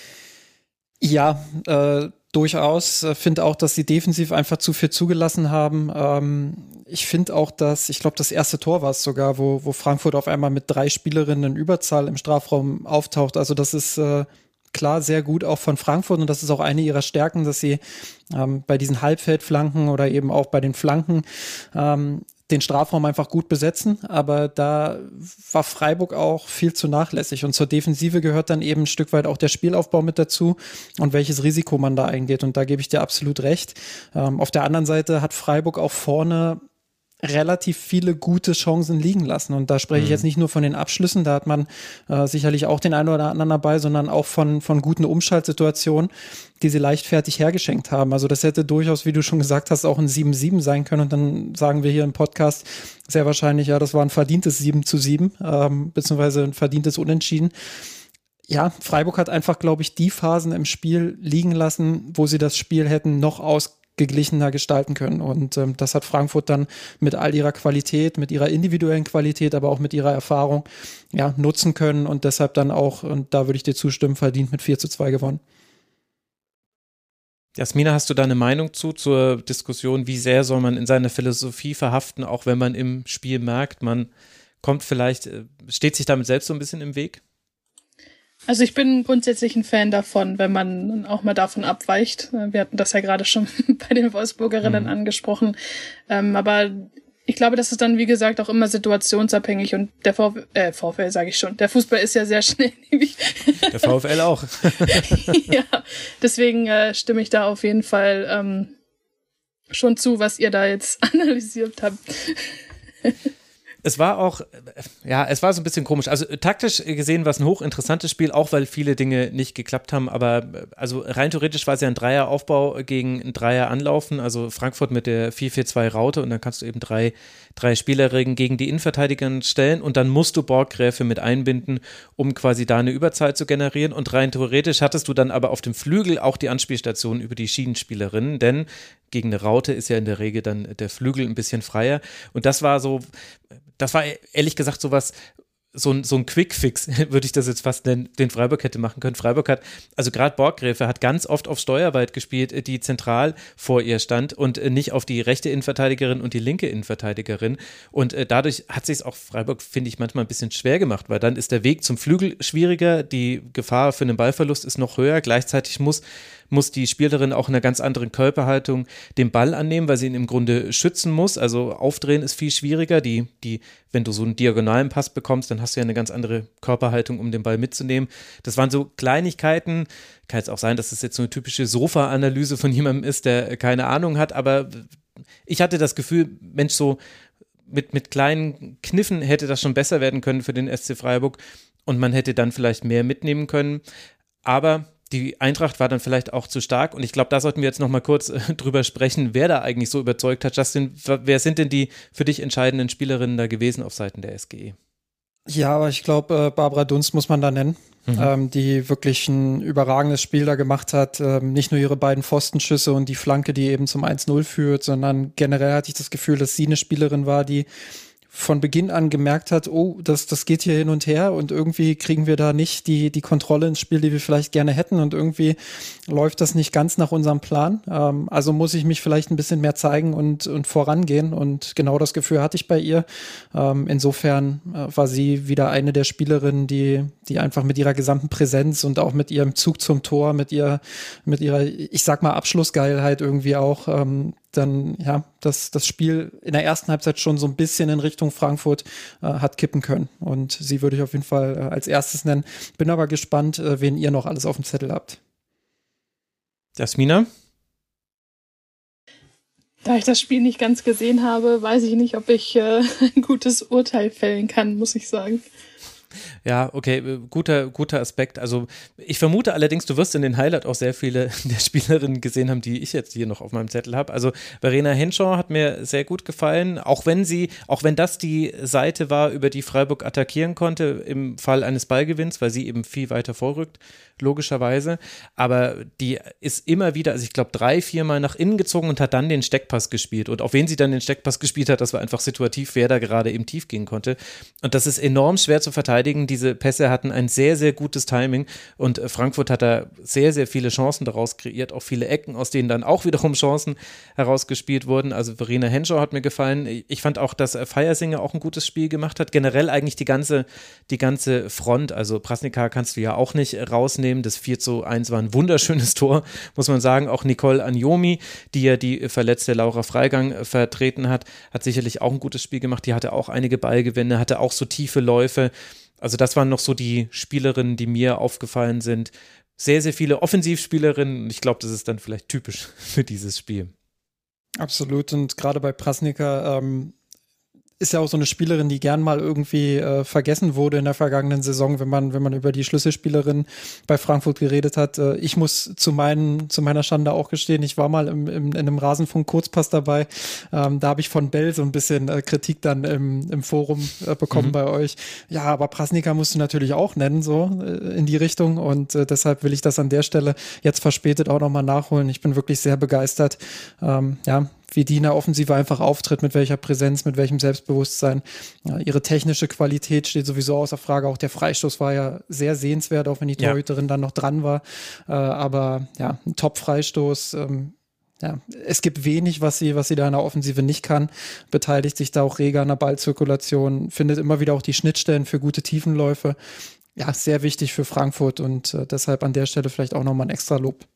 Ja, durchaus. Finde auch, dass sie defensiv einfach zu viel zugelassen haben. Ich finde auch, dass, ich glaube, das erste Tor war es sogar, wo Frankfurt auf einmal mit 3 Spielerinnen in Überzahl im Strafraum auftaucht. Also das ist klar sehr gut auch von Frankfurt und das ist auch eine ihrer Stärken, dass sie bei diesen Halbfeldflanken oder eben auch bei den Flanken den Strafraum einfach gut besetzen, aber da war Freiburg auch viel zu nachlässig und zur Defensive gehört dann eben ein Stück weit auch der Spielaufbau mit dazu und welches Risiko man da eingeht und da gebe ich dir absolut recht. Auf der anderen Seite hat Freiburg auch vorne relativ viele gute Chancen liegen lassen und da spreche ich jetzt nicht nur von den Abschlüssen, da hat man sicherlich auch den einen oder anderen dabei, sondern auch von guten Umschaltsituationen, die sie leichtfertig hergeschenkt haben. Also das hätte durchaus, wie du schon gesagt hast, auch ein 7:7 sein können und dann sagen wir hier im Podcast sehr wahrscheinlich, ja, das war ein verdientes 7:7, beziehungsweise ein verdientes Unentschieden. Ja, Freiburg hat einfach, glaube ich, die Phasen im Spiel liegen lassen, wo sie das Spiel hätten noch ausgeglichener gestalten können. Und das hat Frankfurt dann mit all ihrer Qualität, mit ihrer individuellen Qualität, aber auch mit ihrer Erfahrung ja, nutzen können und deshalb dann auch, und da würde ich dir zustimmen, verdient mit 4:2 gewonnen. Jasmina, hast du da eine Meinung zur Diskussion, wie sehr soll man in seiner Philosophie verhaften, auch wenn man im Spiel merkt, man kommt vielleicht, steht sich damit selbst so ein bisschen im Weg? Also ich bin grundsätzlich ein Fan davon, wenn man auch mal davon abweicht. Wir hatten das ja gerade schon bei den Wolfsburgerinnen angesprochen. Aber ich glaube, das ist dann, wie gesagt, auch immer situationsabhängig und der VfL sage ich schon. Der Fußball ist ja sehr schnelllebig. Der VfL auch. Ja, deswegen stimme ich da auf jeden Fall schon zu, was ihr da jetzt analysiert habt. Es war auch, ja, es war so ein bisschen komisch. Also taktisch gesehen war es ein hochinteressantes Spiel, auch weil viele Dinge nicht geklappt haben. Aber also rein theoretisch war es ja ein Dreieraufbau gegen ein Dreieranlaufen. Also Frankfurt mit der 4-4-2-Raute und dann kannst du eben drei Spielerinnen gegen die Innenverteidiger stellen und dann musst du Borggräfe mit einbinden, um quasi da eine Überzahl zu generieren. Und rein theoretisch hattest du dann aber auf dem Flügel auch die Anspielstation über die Schienenspielerinnen, denn gegen eine Raute ist ja in der Regel dann der Flügel ein bisschen freier. Und das war ehrlich gesagt sowas, so ein Quick-Fix, würde ich das jetzt fast nennen, den Freiburg hätte machen können. Freiburg hat, also gerade Borggräfe hat ganz oft auf Steuerwald gespielt, die zentral vor ihr stand und nicht auf die rechte Innenverteidigerin und die linke Innenverteidigerin. Und dadurch hat sich es auch Freiburg, finde ich, manchmal ein bisschen schwer gemacht, weil dann ist der Weg zum Flügel schwieriger, die Gefahr für einen Ballverlust ist noch höher. Gleichzeitig muss die Spielerin auch in einer ganz anderen Körperhaltung den Ball annehmen, weil sie ihn im Grunde schützen muss. Also aufdrehen ist viel schwieriger. Wenn du so einen diagonalen Pass bekommst, dann hast du ja eine ganz andere Körperhaltung, um den Ball mitzunehmen. Das waren so Kleinigkeiten. Kann jetzt auch sein, dass das jetzt so eine typische Sofa-Analyse von jemandem ist, der keine Ahnung hat, aber ich hatte das Gefühl, Mensch, so mit kleinen Kniffen hätte das schon besser werden können für den SC Freiburg und man hätte dann vielleicht mehr mitnehmen können. Aber die Eintracht war dann vielleicht auch zu stark und ich glaube, da sollten wir jetzt noch mal kurz drüber sprechen, wer da eigentlich so überzeugt hat. Justin, wer sind denn die für dich entscheidenden Spielerinnen da gewesen auf Seiten der SGE? Ja, aber ich glaube, Barbara Dunst muss man da nennen, die wirklich ein überragendes Spiel da gemacht hat. Nicht nur ihre beiden Pfostenschüsse und die Flanke, die eben zum 1-0 führt, sondern generell hatte ich das Gefühl, dass sie eine Spielerin war, die von Beginn an gemerkt hat, oh, das geht hier hin und her und irgendwie kriegen wir da nicht die Kontrolle ins Spiel, die wir vielleicht gerne hätten und irgendwie läuft das nicht ganz nach unserem Plan. Also muss ich mich vielleicht ein bisschen mehr zeigen und vorangehen und genau das Gefühl hatte ich bei ihr. Insofern war sie wieder eine der Spielerinnen, die einfach mit ihrer gesamten Präsenz und auch mit ihrem Zug zum Tor, mit ihrer, ich sag mal, Abschlussgeilheit irgendwie auch dann ja das Spiel in der ersten Halbzeit schon so ein bisschen in Richtung Frankfurt hat kippen können. Und sie würde ich auf jeden Fall als erstes nennen. Bin aber gespannt, wen ihr noch alles auf dem Zettel habt. Jasmina? Da ich das Spiel nicht ganz gesehen habe, weiß ich nicht, ob ich ein gutes Urteil fällen kann, muss ich sagen. Ja, okay, guter Aspekt. Also ich vermute allerdings, du wirst in den Highlight auch sehr viele der Spielerinnen gesehen haben, die ich jetzt hier noch auf meinem Zettel habe. Also Verena Henshaw hat mir sehr gut gefallen, auch wenn das die Seite war, über die Freiburg attackieren konnte im Fall eines Ballgewinns, weil sie eben viel weiter vorrückt, logischerweise. Aber die ist immer wieder, also ich glaube 3-4 Mal nach innen gezogen und hat dann den Steckpass gespielt. Und auf wen sie dann den Steckpass gespielt hat, das war einfach situativ, wer da gerade eben tief gehen konnte. Und das ist enorm schwer zu verteidigen. Diese Pässe hatten ein sehr, sehr gutes Timing und Frankfurt hat da sehr, sehr viele Chancen daraus kreiert, auch viele Ecken, aus denen dann auch wiederum Chancen herausgespielt wurden. Also Verena Henshaw hat mir gefallen. Ich fand auch, dass Feiersinger auch ein gutes Spiel gemacht hat. Generell eigentlich die ganze Front. Also Prasnica kannst du ja auch nicht rausnehmen. Das 4:1 war ein wunderschönes Tor, muss man sagen. Auch Nicole Agnomi, die ja die verletzte Laura Freigang vertreten hat sicherlich auch ein gutes Spiel gemacht. Die hatte auch einige Ballgewinne, hatte auch so tiefe Läufe. Also das waren noch so die Spielerinnen, die mir aufgefallen sind. Sehr, sehr viele Offensivspielerinnen. Ich glaube, das ist dann vielleicht typisch für dieses Spiel. Absolut. Und gerade bei Prasnica ist ja auch so eine Spielerin, die gern mal irgendwie vergessen wurde in der vergangenen Saison, wenn man über die Schlüsselspielerin bei Frankfurt geredet hat. Ich muss zu meiner Schande auch gestehen, ich war mal in einem Rasenfunk-Kurzpass dabei. Da habe ich von Bell so ein bisschen Kritik dann im Forum bekommen bei euch. Ja, aber Prasnica musst du natürlich auch nennen, so in die Richtung. Und deshalb will ich das an der Stelle jetzt verspätet auch nochmal nachholen. Ich bin wirklich sehr begeistert. Wie die in der Offensive einfach auftritt, mit welcher Präsenz, mit welchem Selbstbewusstsein. Ja, ihre technische Qualität steht sowieso außer Frage. Auch der Freistoß war ja sehr sehenswert, auch wenn die Torhüterin dann noch dran war. Aber ja, ein Top-Freistoß. Es gibt wenig, was sie da in der Offensive nicht kann. Beteiligt sich da auch reger an der Ballzirkulation, findet immer wieder auch die Schnittstellen für gute Tiefenläufe. Ja, sehr wichtig für Frankfurt und deshalb an der Stelle vielleicht auch nochmal ein extra Lob.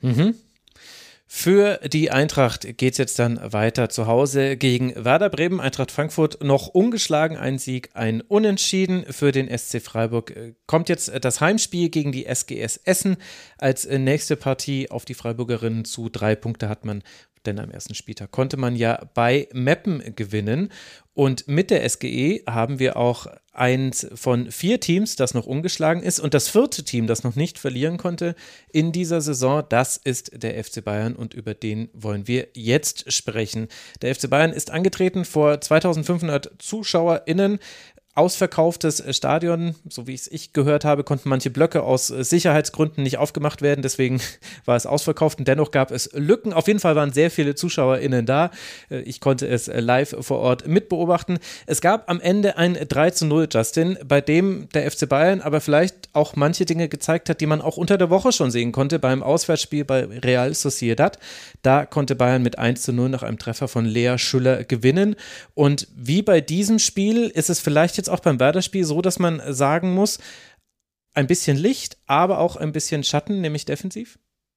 Für die Eintracht geht es jetzt dann weiter zu Hause gegen Werder Bremen. Eintracht Frankfurt noch ungeschlagen, ein Sieg, ein Unentschieden. Für den SC Freiburg kommt jetzt das Heimspiel gegen die SGS Essen als nächste Partie auf die Freiburgerinnen zu. 3 Punkte hat man, denn am ersten Spieltag konnte man ja bei Meppen gewinnen. Und mit der SGE haben wir auch eins von 4 Teams, das noch ungeschlagen ist. Und das 4. Team, das noch nicht verlieren konnte in dieser Saison, das ist der FC Bayern. Und über den wollen wir jetzt sprechen. Der FC Bayern ist angetreten vor 2500 ZuschauerInnen. ausverkauftes Stadion, so wie ich gehört habe, konnten manche Blöcke aus Sicherheitsgründen nicht aufgemacht werden, deswegen war es ausverkauft und dennoch gab es Lücken. Auf jeden Fall waren sehr viele ZuschauerInnen da. Ich konnte es live vor Ort mitbeobachten. Es gab am Ende ein 3:0, Justin, bei dem der FC Bayern aber vielleicht auch manche Dinge gezeigt hat, die man auch unter der Woche schon sehen konnte beim Auswärtsspiel bei Real Sociedad. Da konnte Bayern mit 1:0 nach einem Treffer von Lea Schüller gewinnen. Und wie bei diesem Spiel ist es vielleicht jetzt auch beim Werder-Spiel so, dass man sagen muss, ein bisschen Licht, aber auch ein bisschen Schatten, nämlich defensiv?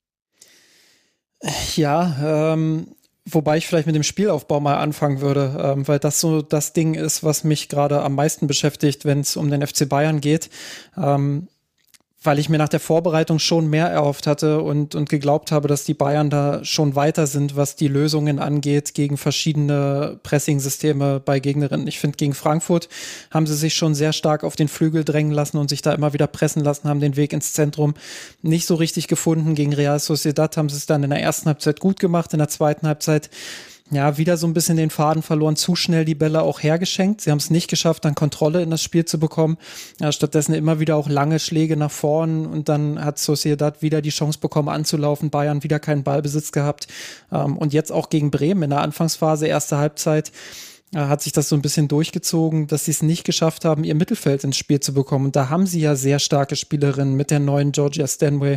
Ja, wobei ich vielleicht mit dem Spielaufbau mal anfangen würde, weil das so das Ding ist, was mich gerade am meisten beschäftigt, wenn es um den FC Bayern geht. Weil ich mir nach der Vorbereitung schon mehr erhofft hatte und geglaubt habe, dass die Bayern da schon weiter sind, was die Lösungen angeht gegen verschiedene Pressing-Systeme bei Gegnerinnen. Ich finde, gegen Frankfurt haben sie sich schon sehr stark auf den Flügel drängen lassen und sich da immer wieder pressen lassen, haben den Weg ins Zentrum nicht so richtig gefunden. Gegen Real Sociedad haben sie es dann in der ersten Halbzeit gut gemacht, in der zweiten Halbzeit ja, wieder so ein bisschen den Faden verloren, zu schnell die Bälle auch hergeschenkt. Sie haben es nicht geschafft, dann Kontrolle in das Spiel zu bekommen. Ja, stattdessen immer wieder auch lange Schläge nach vorn und dann hat Sociedad wieder die Chance bekommen anzulaufen, Bayern wieder keinen Ballbesitz gehabt. Und jetzt auch gegen Bremen in der Anfangsphase, erste Halbzeit, hat sich das so ein bisschen durchgezogen, dass sie es nicht geschafft haben, ihr Mittelfeld ins Spiel zu bekommen. Und da haben sie ja sehr starke Spielerinnen mit der neuen Georgia Stanway,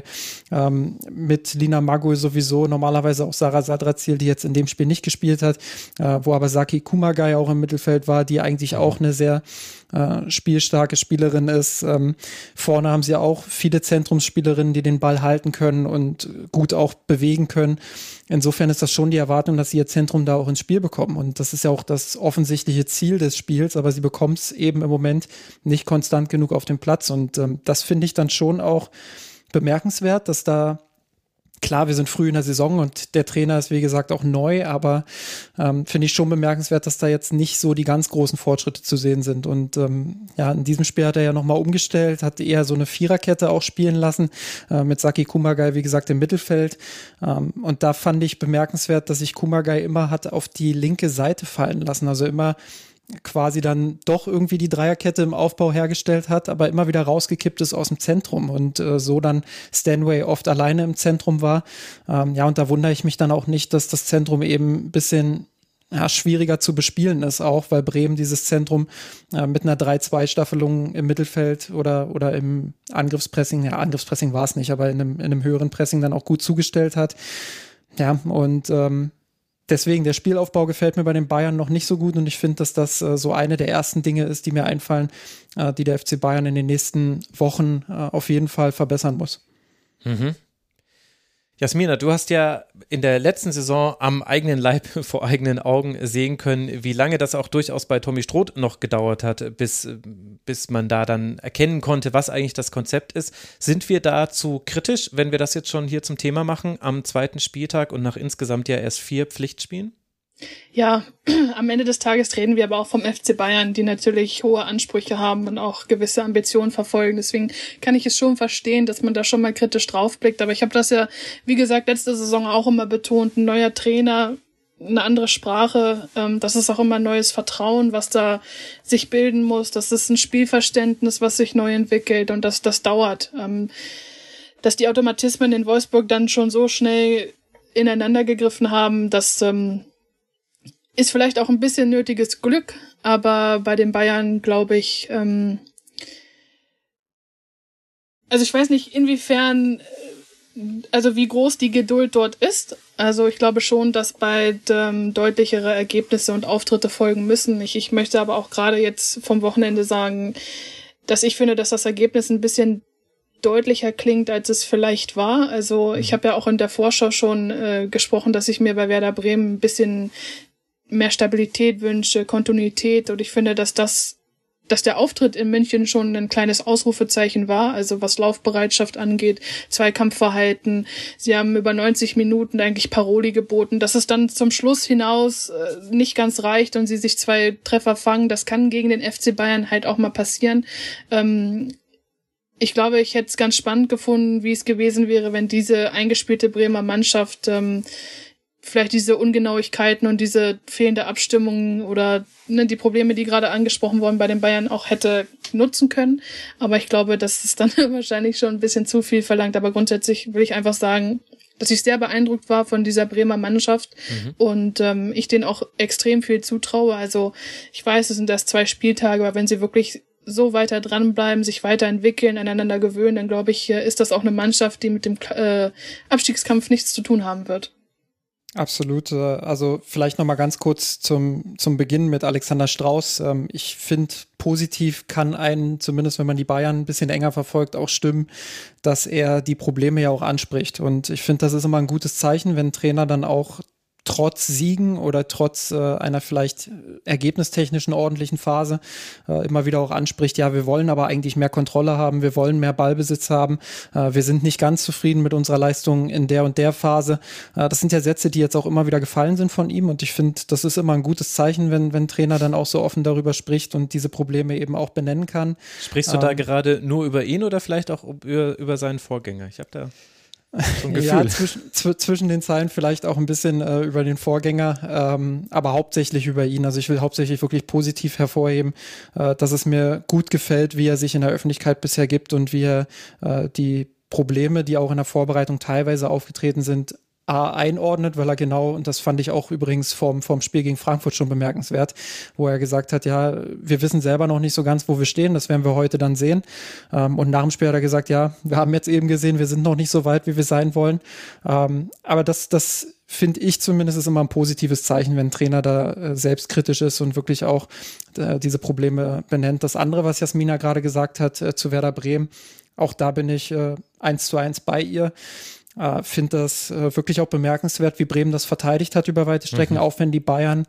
mit Lina Magull sowieso, normalerweise auch Sarah Sadrazil, die jetzt in dem Spiel nicht gespielt hat, wo aber Saki Kumagai auch im Mittelfeld war, die eigentlich auch eine sehr spielstarke Spielerin ist. Vorne haben sie auch viele Zentrumsspielerinnen, die den Ball halten können und gut auch bewegen können. Insofern ist das schon die Erwartung, dass sie ihr Zentrum da auch ins Spiel bekommen. Und das ist ja auch das offensichtliche Ziel des Spiels, aber sie bekommen es eben im Moment nicht konstant genug auf dem Platz. Und das finde ich dann schon auch bemerkenswert, dass da klar, wir sind früh in der Saison und der Trainer ist, wie gesagt, auch neu, aber finde ich schon bemerkenswert, dass da jetzt nicht so die ganz großen Fortschritte zu sehen sind. Und ja, in diesem Spiel hat er ja nochmal umgestellt, hat eher so eine Viererkette auch spielen lassen, mit Saki Kumagai, wie gesagt, im Mittelfeld. Und da fand ich bemerkenswert, dass sich Kumagai immer hat auf die linke Seite fallen lassen, also immer quasi dann doch irgendwie die Dreierkette im Aufbau hergestellt hat, aber immer wieder rausgekippt ist aus dem Zentrum und so dann Stanway oft alleine im Zentrum war. Ja, und da wundere ich mich dann auch nicht, dass das Zentrum eben ein bisschen schwieriger zu bespielen ist, auch weil Bremen dieses Zentrum mit einer 3-2-Staffelung im Mittelfeld oder im Angriffspressing, Angriffspressing war es nicht, aber in einem höheren Pressing dann auch gut zugestellt hat. Ja, und deswegen, der Spielaufbau gefällt mir bei den Bayern noch nicht so gut und ich finde, dass das so eine der ersten Dinge ist, die mir einfallen, die der FC Bayern in den nächsten Wochen auf jeden Fall verbessern muss. Mhm. Jasmina, du hast ja in der letzten Saison am eigenen Leib vor eigenen Augen sehen können, wie lange das auch durchaus bei Tommy Stroth noch gedauert hat, bis man da dann erkennen konnte, was eigentlich das Konzept ist. Sind wir da zu kritisch, wenn wir das jetzt schon hier zum Thema machen, am zweiten Spieltag und nach insgesamt ja erst 4 Pflichtspielen? Ja, am Ende des Tages reden wir aber auch vom FC Bayern, die natürlich hohe Ansprüche haben und auch gewisse Ambitionen verfolgen. Deswegen kann ich es schon verstehen, dass man da schon mal kritisch draufblickt. Aber ich habe das ja, wie gesagt, letzte Saison auch immer betont. Ein neuer Trainer, eine andere Sprache, das ist auch immer neues Vertrauen, was da sich bilden muss. Das ist ein Spielverständnis, was sich neu entwickelt und das dauert. Dass die Automatismen in Wolfsburg dann schon so schnell ineinander gegriffen haben, das ist vielleicht auch ein bisschen nötiges Glück, aber bei den Bayern glaube ich, also ich weiß nicht, inwiefern, also wie groß die Geduld dort ist. Also ich glaube schon, dass bald deutlichere Ergebnisse und Auftritte folgen müssen. Ich möchte aber auch gerade jetzt vom Wochenende sagen, dass ich finde, dass das Ergebnis ein bisschen deutlicher klingt, als es vielleicht war. Also ich habe ja auch in der Vorschau schon gesprochen, dass ich mir bei Werder Bremen ein bisschen mehr Stabilität wünsche, Kontinuität, und ich finde, dass der Auftritt in München schon ein kleines Ausrufezeichen war, also was Laufbereitschaft angeht, Zweikampfverhalten. Sie haben über 90 Minuten eigentlich Paroli geboten. Dass es dann zum Schluss hinaus nicht ganz reicht und sie sich 2 Treffer fangen, das kann gegen den FC Bayern halt auch mal passieren. Ich glaube, ich hätte es ganz spannend gefunden, wie es gewesen wäre, wenn diese eingespielte Bremer Mannschaft vielleicht diese Ungenauigkeiten und diese fehlende Abstimmung oder die Probleme, die gerade angesprochen wurden bei den Bayern, auch hätte nutzen können. Aber ich glaube, das ist dann wahrscheinlich schon ein bisschen zu viel verlangt. Aber grundsätzlich will ich einfach sagen, dass ich sehr beeindruckt war von dieser Bremer Mannschaft und ich denen auch extrem viel zutraue. Also ich weiß, es sind erst 2 Spieltage, aber wenn sie wirklich so weiter dranbleiben, sich weiterentwickeln, aneinander gewöhnen, dann glaube ich, ist das auch eine Mannschaft, die mit dem Abstiegskampf nichts zu tun haben wird. Absolut. Also vielleicht noch mal ganz kurz zum Beginn mit Alexander Strauß. Ich finde, positiv kann einen, zumindest wenn man die Bayern ein bisschen enger verfolgt, auch stimmen, dass er die Probleme ja auch anspricht. Und ich finde, das ist immer ein gutes Zeichen, wenn ein Trainer dann auch trotz Siegen oder trotz einer vielleicht ergebnistechnischen ordentlichen Phase immer wieder auch anspricht, ja, wir wollen aber eigentlich mehr Kontrolle haben, wir wollen mehr Ballbesitz haben, wir sind nicht ganz zufrieden mit unserer Leistung in der und der Phase. Das sind ja Sätze, die jetzt auch immer wieder gefallen sind von ihm und ich finde, das ist immer ein gutes Zeichen, wenn ein Trainer dann auch so offen darüber spricht und diese Probleme eben auch benennen kann. Sprichst du da gerade nur über ihn oder vielleicht auch über seinen Vorgänger? Ich habe da so ein Gefühl. Ja, zwischen den Zeilen vielleicht auch ein bisschen über den Vorgänger, aber hauptsächlich über ihn. Also ich will hauptsächlich wirklich positiv hervorheben, dass es mir gut gefällt, wie er sich in der Öffentlichkeit bisher gibt und wie er die Probleme, die auch in der Vorbereitung teilweise aufgetreten sind, einordnet, weil er genau, und das fand ich auch übrigens vom Spiel gegen Frankfurt schon bemerkenswert, wo er gesagt hat, ja, wir wissen selber noch nicht so ganz, wo wir stehen, das werden wir heute dann sehen. Und nach dem Spiel hat er gesagt, ja, wir haben jetzt eben gesehen, wir sind noch nicht so weit, wie wir sein wollen. Aber das finde ich zumindest ist immer ein positives Zeichen, wenn ein Trainer da selbstkritisch ist und wirklich auch diese Probleme benennt. Das andere, was Jasmina gerade gesagt hat zu Werder Bremen, auch da bin ich 1:1 bei ihr. Finde das wirklich auch bemerkenswert, wie Bremen das verteidigt hat über weite Strecken, auch wenn die Bayern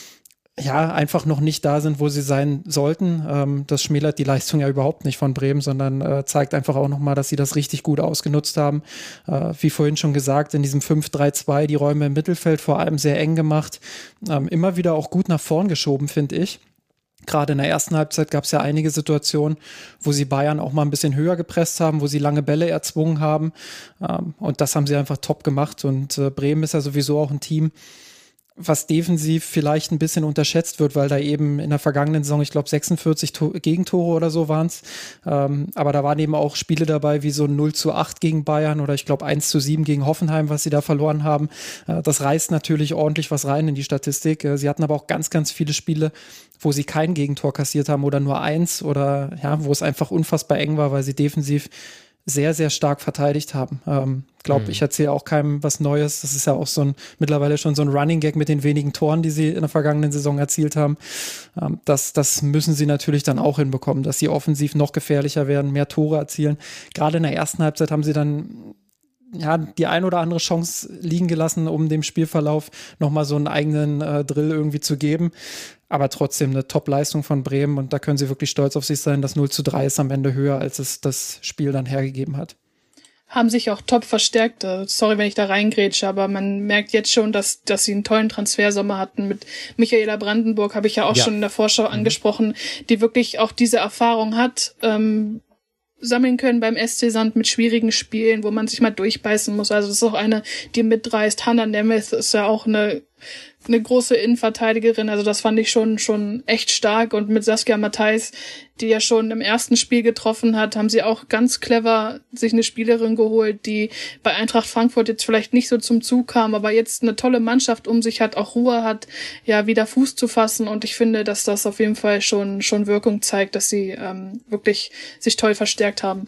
ja einfach noch nicht da sind, wo sie sein sollten. Das schmälert die Leistung ja überhaupt nicht von Bremen, sondern zeigt einfach auch nochmal, dass sie das richtig gut ausgenutzt haben. Wie vorhin schon gesagt, in diesem 5-3-2 die Räume im Mittelfeld vor allem sehr eng gemacht, immer wieder auch gut nach vorn geschoben, finde ich. Gerade in der ersten Halbzeit gab es ja einige Situationen, wo sie Bayern auch mal ein bisschen höher gepresst haben, wo sie lange Bälle erzwungen haben. Und das haben sie einfach top gemacht. Und Bremen ist ja sowieso auch ein Team, was defensiv vielleicht ein bisschen unterschätzt wird, weil da eben in der vergangenen Saison, ich glaube 46 Gegentore oder so waren es, aber da waren eben auch Spiele dabei wie so ein 0:8 gegen Bayern oder ich glaube 1:7 gegen Hoffenheim, was sie da verloren haben. Das reißt natürlich ordentlich was rein in die Statistik. Sie hatten aber auch ganz, ganz viele Spiele, wo sie kein Gegentor kassiert haben oder nur eins oder ja, wo es einfach unfassbar eng war, weil sie defensiv sehr, sehr stark verteidigt haben. Ich erzähle auch keinem was Neues. Das ist ja auch mittlerweile schon so ein Running Gag mit den wenigen Toren, die sie in der vergangenen Saison erzielt haben. Das müssen sie natürlich dann auch hinbekommen, dass sie offensiv noch gefährlicher werden, mehr Tore erzielen. Gerade in der ersten Halbzeit haben sie dann ja, die ein oder andere Chance liegen gelassen, um dem Spielverlauf nochmal so einen eigenen Drill irgendwie zu geben. Aber trotzdem eine Top-Leistung von Bremen und da können sie wirklich stolz auf sich sein. Das 0:3 ist am Ende höher, als es das Spiel dann hergegeben hat. Haben sich auch top verstärkt. Sorry, wenn ich da reingrätsche, aber man merkt jetzt schon, dass sie einen tollen Transfersommer hatten. Mit Michaela Brandenburg habe ich ja auch schon in der Vorschau angesprochen, die wirklich auch diese Erfahrung hat, sammeln können beim SC Sand mit schwierigen Spielen, wo man sich mal durchbeißen muss. Also das ist auch eine, die mitreißt. Hannah Nemeth ist ja auch eine große Innenverteidigerin, also das fand ich schon echt stark und mit Saskia Matthijs, die ja schon im ersten Spiel getroffen hat, haben sie auch ganz clever sich eine Spielerin geholt, die bei Eintracht Frankfurt jetzt vielleicht nicht so zum Zug kam, aber jetzt eine tolle Mannschaft um sich hat, auch Ruhe hat, ja, wieder Fuß zu fassen und ich finde, dass das auf jeden Fall schon Wirkung zeigt, dass sie wirklich sich toll verstärkt haben.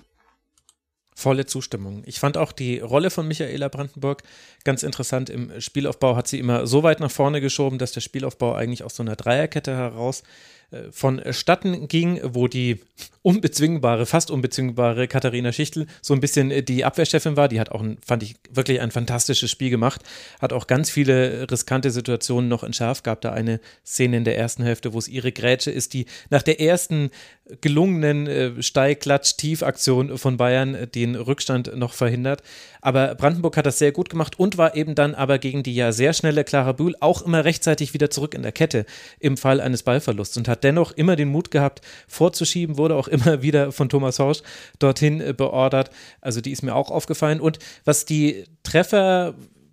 Volle Zustimmung. Ich fand auch die Rolle von Michaela Brandenburg ganz interessant. Im Spielaufbau hat sie immer so weit nach vorne geschoben, dass der Spielaufbau eigentlich aus so einer Dreierkette heraus vonstatten ging, wo die fast unbezwingbare Katharina Schichtl so ein bisschen die Abwehrchefin war. Die hat auch, fand ich, wirklich ein fantastisches Spiel gemacht. Hat auch ganz viele riskante Situationen noch entschärft. Gab da eine Szene in der ersten Hälfte, wo es ihre Grätsche ist, die nach der ersten gelungenen Steil-Klatsch-Tief-Aktion von Bayern den Rückstand noch verhindert. Aber Brandenburg hat das sehr gut gemacht und war eben dann aber gegen die ja sehr schnelle Clara Bühl auch immer rechtzeitig wieder zurück in der Kette im Fall eines Ballverlusts und hat dennoch immer den Mut gehabt, vorzuschieben, wurde auch immer wieder von Thomas Horsch dorthin beordert. Also die ist mir auch aufgefallen. Und was die Treffer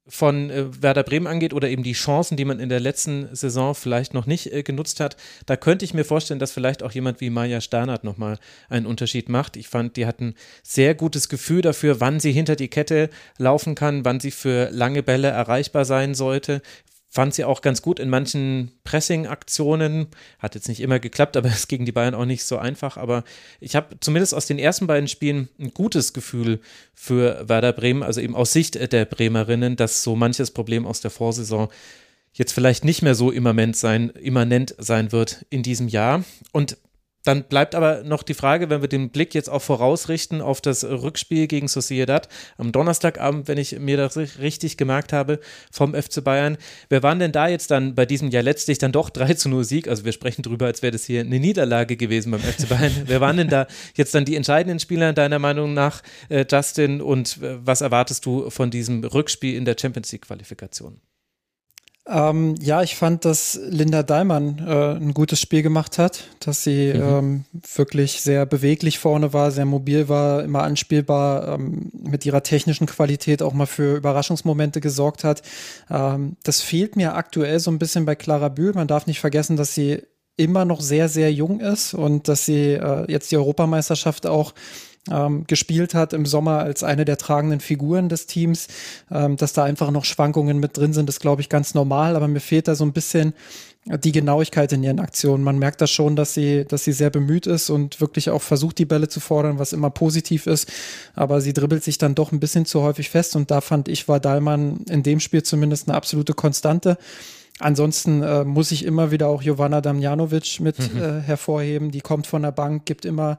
von Werder Bremen angeht oder eben die Chancen, die man in der letzten Saison vielleicht noch nicht genutzt hat, da könnte ich mir vorstellen, dass vielleicht auch jemand wie Maja Sternhardt nochmal einen Unterschied macht. Ich fand, die hatten sehr gutes Gefühl dafür, wann sie hinter die Kette laufen kann, wann sie für lange Bälle erreichbar sein sollte. Fand sie auch ganz gut in manchen Pressing-Aktionen. Hat jetzt nicht immer geklappt, aber es gegen die Bayern auch nicht so einfach. Aber ich habe zumindest aus den ersten beiden Spielen ein gutes Gefühl für Werder Bremen, also eben aus Sicht der Bremerinnen, dass so manches Problem aus der Vorsaison jetzt vielleicht nicht mehr so immanent sein wird in diesem Jahr. Und dann bleibt aber noch die Frage, wenn wir den Blick jetzt auch vorausrichten auf das Rückspiel gegen Sociedad am Donnerstagabend, wenn ich mir das richtig gemerkt habe, vom FC Bayern. Wer waren denn da jetzt dann bei diesem ja letztlich dann doch 3-0 Sieg? Also wir sprechen drüber, als wäre das hier eine Niederlage gewesen beim FC Bayern. Wer waren denn da jetzt dann die entscheidenden Spieler deiner Meinung nach, Justin? Und was erwartest du von diesem Rückspiel in der Champions-League-Qualifikation? Ja, ich fand, dass Linda Dahlmann ein gutes Spiel gemacht hat, dass sie wirklich sehr beweglich vorne war, sehr mobil war, immer anspielbar, mit ihrer technischen Qualität auch mal für Überraschungsmomente gesorgt hat. Das fehlt mir aktuell so ein bisschen bei Clara Bühl. Man darf nicht vergessen, dass sie immer noch sehr, sehr jung ist und dass sie jetzt die Europameisterschaft auch gespielt hat im Sommer als eine der tragenden Figuren des Teams. Dass da einfach noch Schwankungen mit drin sind, ist, glaube ich, ganz normal, aber mir fehlt da so ein bisschen die Genauigkeit in ihren Aktionen. Man merkt da schon, dass sie sehr bemüht ist und wirklich auch versucht, die Bälle zu fordern, was immer positiv ist, aber sie dribbelt sich dann doch ein bisschen zu häufig fest und da fand ich, war Dahlmann in dem Spiel zumindest eine absolute Konstante. Ansonsten muss ich immer wieder auch Jovana Damjanovic mit hervorheben, die kommt von der Bank, gibt immer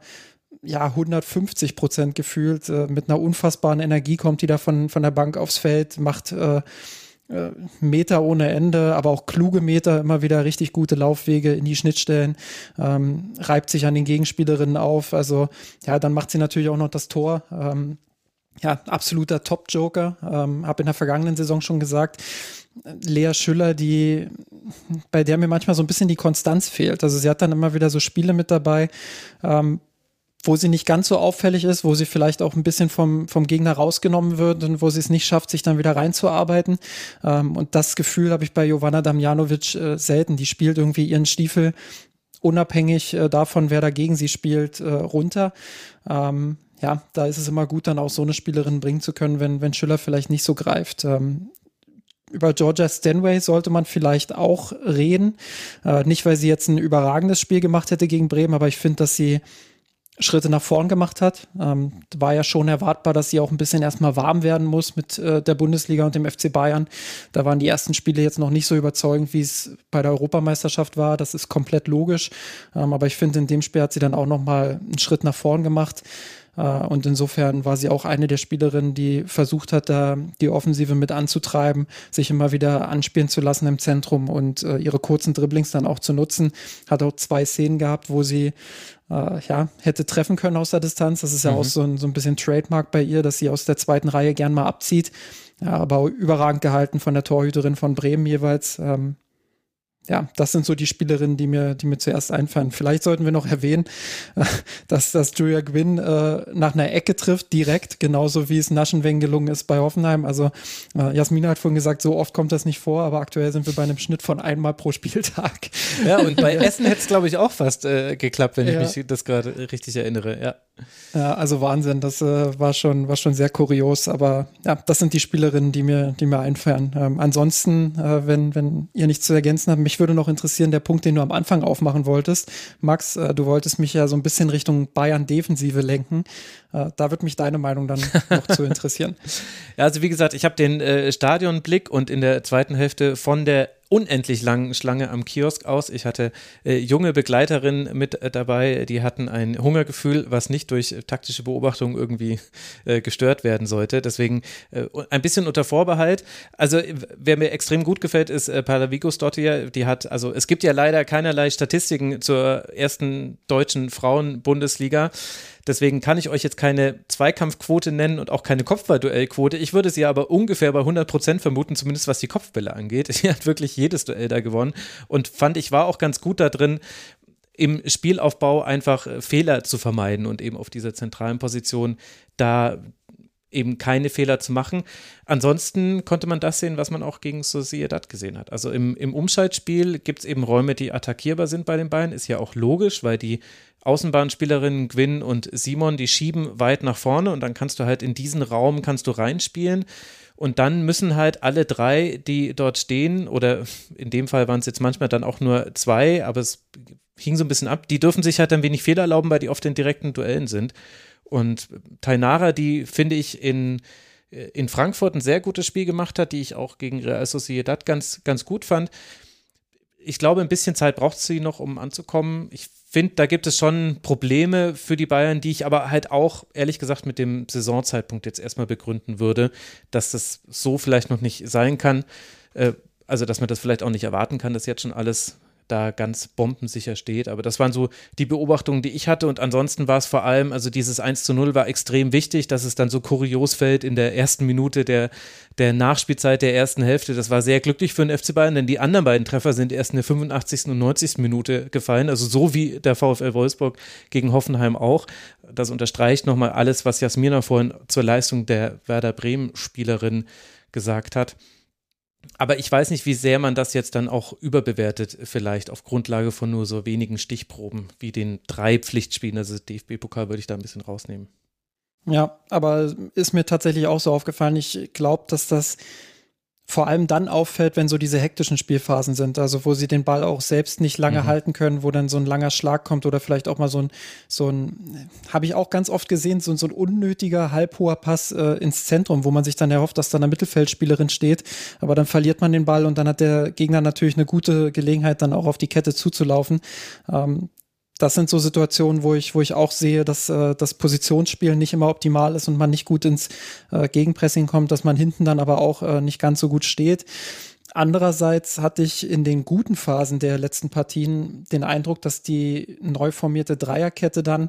150% gefühlt, mit einer unfassbaren Energie kommt die da von der Bank aufs Feld, macht Meter ohne Ende, aber auch kluge Meter, immer wieder richtig gute Laufwege in die Schnittstellen, reibt sich an den Gegenspielerinnen auf, also ja, dann macht sie natürlich auch noch das Tor, absoluter Top-Joker, habe in der vergangenen Saison schon gesagt, Lea Schüller, bei der mir manchmal so ein bisschen die Konstanz fehlt, also sie hat dann immer wieder so Spiele mit dabei, wo sie nicht ganz so auffällig ist, wo sie vielleicht auch ein bisschen vom Gegner rausgenommen wird und wo sie es nicht schafft, sich dann wieder reinzuarbeiten. Und das Gefühl habe ich bei Jovana Damjanovic selten. Die spielt irgendwie ihren Stiefel unabhängig davon, wer dagegen sie spielt, runter. Da ist es immer gut, dann auch so eine Spielerin bringen zu können, wenn Schüller vielleicht nicht so greift. Über Georgia Stanway sollte man vielleicht auch reden. Nicht, weil sie jetzt ein überragendes Spiel gemacht hätte gegen Bremen, aber ich finde, dass sie Schritte nach vorn gemacht hat. War ja schon erwartbar, dass sie auch ein bisschen erstmal warm werden muss mit der Bundesliga und dem FC Bayern. Da waren die ersten Spiele jetzt noch nicht so überzeugend, wie es bei der Europameisterschaft war. Das ist komplett logisch. Aber ich finde, in dem Spiel hat sie dann auch nochmal einen Schritt nach vorn gemacht. Und insofern war sie auch eine der Spielerinnen, die versucht hat, da die Offensive mit anzutreiben, sich immer wieder anspielen zu lassen im Zentrum und ihre kurzen Dribblings dann auch zu nutzen. Hat auch 2 Szenen gehabt, wo sie hätte treffen können aus der Distanz. Das ist ja auch so ein bisschen Trademark bei ihr, dass sie aus der zweiten Reihe gern mal abzieht. Ja, aber überragend gehalten von der Torhüterin von Bremen jeweils. Das sind so die Spielerinnen, die mir zuerst einfallen. Vielleicht sollten wir noch erwähnen, dass Julia Gwynn nach einer Ecke trifft, direkt, genauso wie es Naschenweng gelungen ist bei Hoffenheim. Also Jasmina hat vorhin gesagt, so oft kommt das nicht vor, aber aktuell sind wir bei einem Schnitt von einmal pro Spieltag. Ja, und bei Essen hätte es, glaube ich, auch fast geklappt, wenn ich mich das gerade richtig erinnere, ja. Ja, also Wahnsinn, das war schon sehr kurios, aber ja, das sind die Spielerinnen, die mir einfallen. Ansonsten, wenn ihr nichts zu ergänzen habt, mich würde noch interessieren, der Punkt, den du am Anfang aufmachen wolltest. Max, du wolltest mich ja so ein bisschen Richtung Bayern-Defensive lenken. Da wird mich deine Meinung dann noch zu interessieren. Ja, also wie gesagt, ich habe den Stadionblick und in der zweiten Hälfte von der unendlich langen Schlange am Kiosk aus. Ich hatte junge Begleiterinnen mit dabei, die hatten ein Hungergefühl, was nicht durch taktische Beobachtung irgendwie gestört werden sollte. Deswegen ein bisschen unter Vorbehalt. Also wer mir extrem gut gefällt, ist Paula Vigosdottir. Die hat, also es gibt ja leider keinerlei Statistiken zur ersten deutschen Frauen-Bundesliga. Deswegen kann ich euch jetzt keine Zweikampfquote nennen und auch keine Kopfballduellquote. Ich würde sie aber ungefähr bei 100% vermuten, zumindest was die Kopfbälle angeht. Sie hat wirklich jedes Duell da gewonnen und fand ich war auch ganz gut da drin, im Spielaufbau einfach Fehler zu vermeiden und eben auf dieser zentralen Position da eben keine Fehler zu machen. Ansonsten konnte man das sehen, was man auch gegen Sociedad gesehen hat. Also im Umschaltspiel gibt es eben Räume, die attackierbar sind bei den Bayern, ist ja auch logisch, weil die Außenbahnspielerinnen Gwyn und Simon, die schieben weit nach vorne und dann kannst du halt in diesen Raum reinspielen. Und dann müssen halt alle drei, die dort stehen, oder in dem Fall waren es jetzt manchmal dann auch nur zwei, aber es hing so ein bisschen ab, die dürfen sich halt ein wenig Fehler erlauben, weil die oft in direkten Duellen sind. Und Tainara, die finde ich in Frankfurt ein sehr gutes Spiel gemacht hat, die ich auch gegen Real Sociedad ganz, ganz gut fand. Ich glaube, ein bisschen Zeit braucht sie noch, um anzukommen. Ich finde, da gibt es schon Probleme für die Bayern, die ich aber halt auch, ehrlich gesagt, mit dem Saisonzeitpunkt jetzt erstmal begründen würde, dass das so vielleicht noch nicht sein kann. Also, dass man das vielleicht auch nicht erwarten kann, dass jetzt schon alles da ganz bombensicher steht, aber das waren so die Beobachtungen, die ich hatte und ansonsten war es vor allem, also dieses 1:0 war extrem wichtig, dass es dann so kurios fällt in der ersten Minute der Nachspielzeit der ersten Hälfte, das war sehr glücklich für den FC Bayern, denn die anderen beiden Treffer sind erst in der 85. und 90. Minute gefallen, also so wie der VfL Wolfsburg gegen Hoffenheim auch, das unterstreicht nochmal alles, was Jasmina vorhin zur Leistung der Werder Bremen-Spielerin gesagt hat. Aber ich weiß nicht, wie sehr man das jetzt dann auch überbewertet, vielleicht auf Grundlage von nur so wenigen Stichproben, wie den 3 Pflichtspielen, also DFB-Pokal würde ich da ein bisschen rausnehmen. Ja, aber ist mir tatsächlich auch so aufgefallen. Ich glaube, dass das vor allem dann auffällt, wenn so diese hektischen Spielphasen sind, also wo sie den Ball auch selbst nicht lange halten können, wo dann so ein langer Schlag kommt oder vielleicht auch mal so ein habe ich auch ganz oft gesehen, so ein unnötiger, halbhoher Pass ins Zentrum, wo man sich dann erhofft, dass da eine Mittelfeldspielerin steht, aber dann verliert man den Ball und dann hat der Gegner natürlich eine gute Gelegenheit, dann auch auf die Kette zuzulaufen. Das sind so Situationen, wo ich auch sehe, dass das Positionsspiel nicht immer optimal ist und man nicht gut ins Gegenpressing kommt, dass man hinten dann aber auch nicht ganz so gut steht. Andererseits hatte ich in den guten Phasen der letzten Partien den Eindruck, dass die neu formierte Dreierkette dann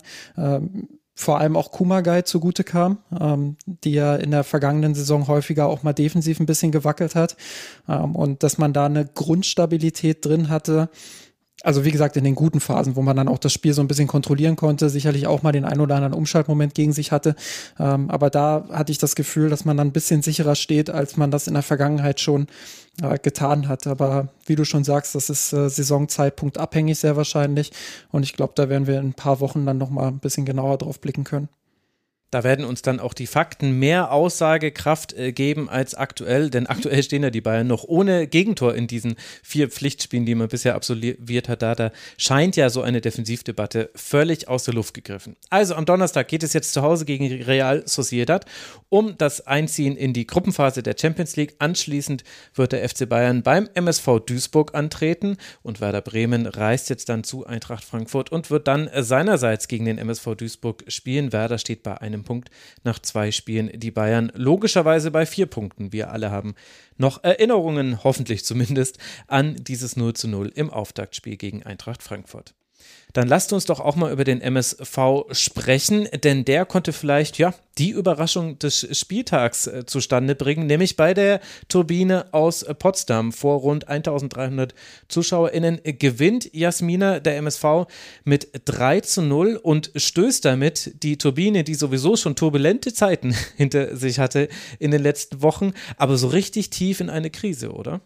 vor allem auch Kumagai zugute kam, die ja in der vergangenen Saison häufiger auch mal defensiv ein bisschen gewackelt hat, und dass man da eine Grundstabilität drin hatte. Also wie gesagt, in den guten Phasen, wo man dann auch das Spiel so ein bisschen kontrollieren konnte, sicherlich auch mal den ein oder anderen Umschaltmoment gegen sich hatte. Aber da hatte ich das Gefühl, dass man dann ein bisschen sicherer steht, als man das in der Vergangenheit schon getan hat. Aber wie du schon sagst, das ist Saisonzeitpunkt abhängig sehr wahrscheinlich. Und ich glaube, da werden wir in ein paar Wochen dann nochmal ein bisschen genauer drauf blicken können. Da werden uns dann auch die Fakten mehr Aussagekraft geben als aktuell, denn aktuell stehen ja die Bayern noch ohne Gegentor in diesen 4 Pflichtspielen, die man bisher absolviert hat. Da scheint ja so eine Defensivdebatte völlig aus der Luft gegriffen. Also am Donnerstag geht es jetzt zu Hause gegen Real Sociedad um das Einziehen in die Gruppenphase der Champions League. Anschließend wird der FC Bayern beim MSV Duisburg antreten und Werder Bremen reist jetzt dann zu Eintracht Frankfurt und wird dann seinerseits gegen den MSV Duisburg spielen. Werder steht bei einem Punkt nach 2 Spielen, die Bayern logischerweise bei 4 Punkten. Wir alle haben noch Erinnerungen, hoffentlich zumindest, an dieses 0:0 im Auftaktspiel gegen Eintracht Frankfurt. Dann lasst uns doch auch mal über den MSV sprechen, denn der konnte vielleicht die Überraschung des Spieltags zustande bringen, nämlich bei der Turbine aus Potsdam. Vor rund 1300 ZuschauerInnen gewinnt Jasmina der MSV mit 3:0 und stößt damit die Turbine, die sowieso schon turbulente Zeiten hinter sich hatte in den letzten Wochen, aber so richtig tief in eine Krise, oder?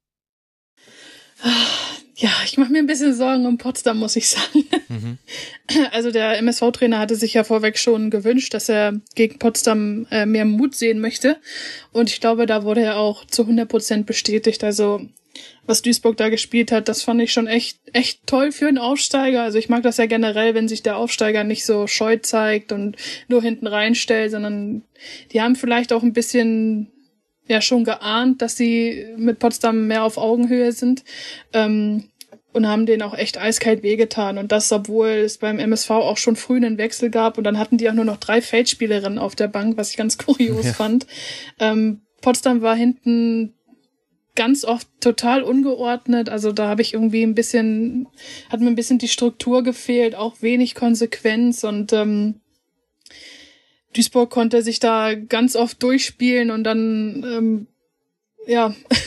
Ja, ich mache mir ein bisschen Sorgen um Potsdam, muss ich sagen. Also der MSV-Trainer hatte sich ja vorweg schon gewünscht, dass er gegen Potsdam mehr Mut sehen möchte. Und ich glaube, da wurde er auch zu 100% bestätigt. Also was Duisburg da gespielt hat, das fand ich schon echt toll für einen Aufsteiger. Also ich mag das ja generell, wenn sich der Aufsteiger nicht so scheu zeigt und nur hinten reinstellt, sondern die haben vielleicht auch ein bisschen schon geahnt, dass sie mit Potsdam mehr auf Augenhöhe sind, und haben denen auch echt eiskalt wehgetan. Und das, obwohl es beim MSV auch schon früh einen Wechsel gab und dann hatten die auch nur noch 3 Feldspielerinnen auf der Bank, was ich ganz kurios fand. Potsdam war hinten ganz oft total ungeordnet, also da habe ich irgendwie hat mir ein bisschen die Struktur gefehlt, auch wenig Konsequenz und Duisburg konnte sich da ganz oft durchspielen und dann,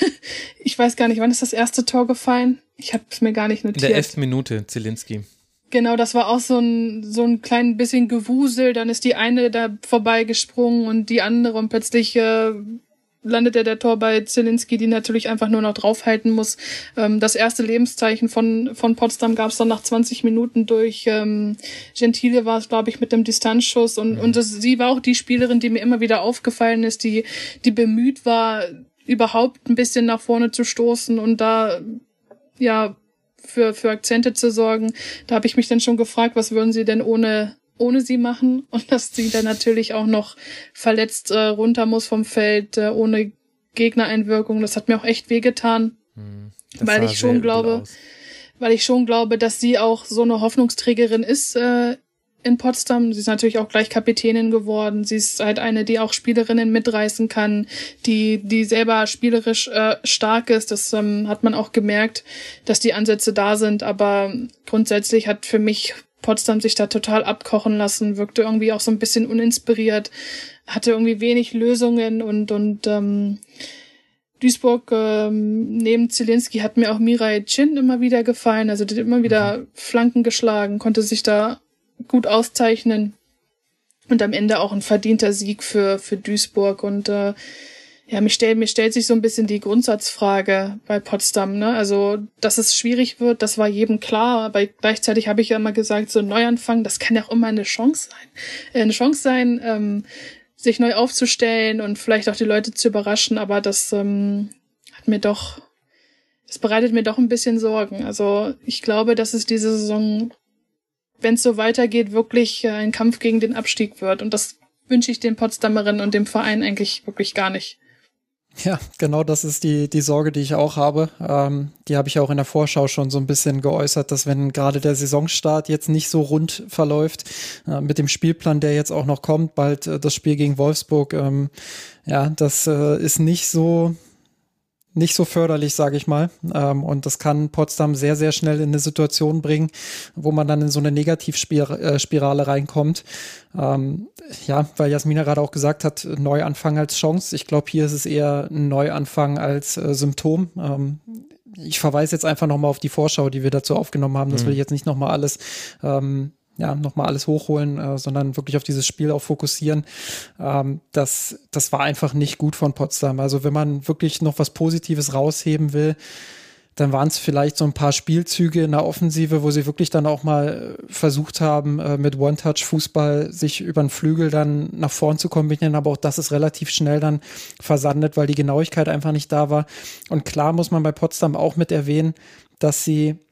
ich weiß gar nicht, wann ist das erste Tor gefallen? Ich habe es mir gar nicht notiert. In der 11. Minute, Zielinski. Genau, das war auch so ein klein bisschen Gewusel. Dann ist die eine da vorbeigesprungen und die andere und plötzlich landete der Tor bei Zielinski, die natürlich einfach nur noch draufhalten muss. Das erste Lebenszeichen von Potsdam gab es dann nach 20 Minuten durch Gentile, war es, glaube ich, mit dem Distanzschuss. Und sie war auch die Spielerin, die mir immer wieder aufgefallen ist, die bemüht war, überhaupt ein bisschen nach vorne zu stoßen und da ja für Akzente zu sorgen. Da habe ich mich dann schon gefragt, was würden sie denn ohne sie machen, und dass sie dann natürlich auch noch verletzt runter muss vom Feld, ohne Gegnereinwirkung. Das hat mir auch echt wehgetan, weil ich schon glaube, dass sie auch so eine Hoffnungsträgerin ist in Potsdam. Sie ist natürlich auch gleich Kapitänin geworden. Sie ist halt eine, die auch Spielerinnen mitreißen kann, die selber spielerisch stark ist. Das hat man auch gemerkt, dass die Ansätze da sind. Aber grundsätzlich hat für mich Potsdam sich da total abkochen lassen, wirkte irgendwie auch so ein bisschen uninspiriert, hatte irgendwie wenig Lösungen und Duisburg neben Zielinski hat mir auch Mirai Chin immer wieder gefallen. Also die hat immer wieder Flanken geschlagen, konnte sich da gut auszeichnen und am Ende auch ein verdienter Sieg für Duisburg. Und mir stellt sich so ein bisschen die Grundsatzfrage bei Potsdam, ne? Also, dass es schwierig wird, das war jedem klar, aber gleichzeitig habe ich ja immer gesagt, so ein Neuanfang, das kann ja auch immer eine Chance sein, sich neu aufzustellen und vielleicht auch die Leute zu überraschen, aber das bereitet mir doch ein bisschen Sorgen. Also, ich glaube, dass es diese Saison, wenn es so weitergeht, wirklich ein Kampf gegen den Abstieg wird. Und das wünsche ich den Potsdamerinnen und dem Verein eigentlich wirklich gar nicht. Ja, genau, das ist die Sorge, die ich auch habe. Die habe ich auch in der Vorschau schon so ein bisschen geäußert, dass wenn gerade der Saisonstart jetzt nicht so rund verläuft, mit dem Spielplan, der jetzt auch noch kommt, bald das Spiel gegen Wolfsburg, das ist nicht so förderlich, sage ich mal. Und das kann Potsdam sehr, sehr schnell in eine Situation bringen, wo man dann in so eine Negativspirale reinkommt. Weil Jasmina gerade auch gesagt hat, Neuanfang als Chance. Ich glaube, hier ist es eher ein Neuanfang als Symptom. Ich verweise jetzt einfach nochmal auf die Vorschau, die wir dazu aufgenommen haben. Das will ich jetzt nicht nochmal alles hochholen, sondern wirklich auf dieses Spiel auch fokussieren. Das war einfach nicht gut von Potsdam. Also wenn man wirklich noch was Positives rausheben will, dann waren es vielleicht so ein paar Spielzüge in der Offensive, wo sie wirklich dann auch mal versucht haben, mit One-Touch-Fußball sich über den Flügel dann nach vorn zu kombinieren. Aber auch das ist relativ schnell dann versandet, weil die Genauigkeit einfach nicht da war. Und klar muss man bei Potsdam auch mit erwähnen, dass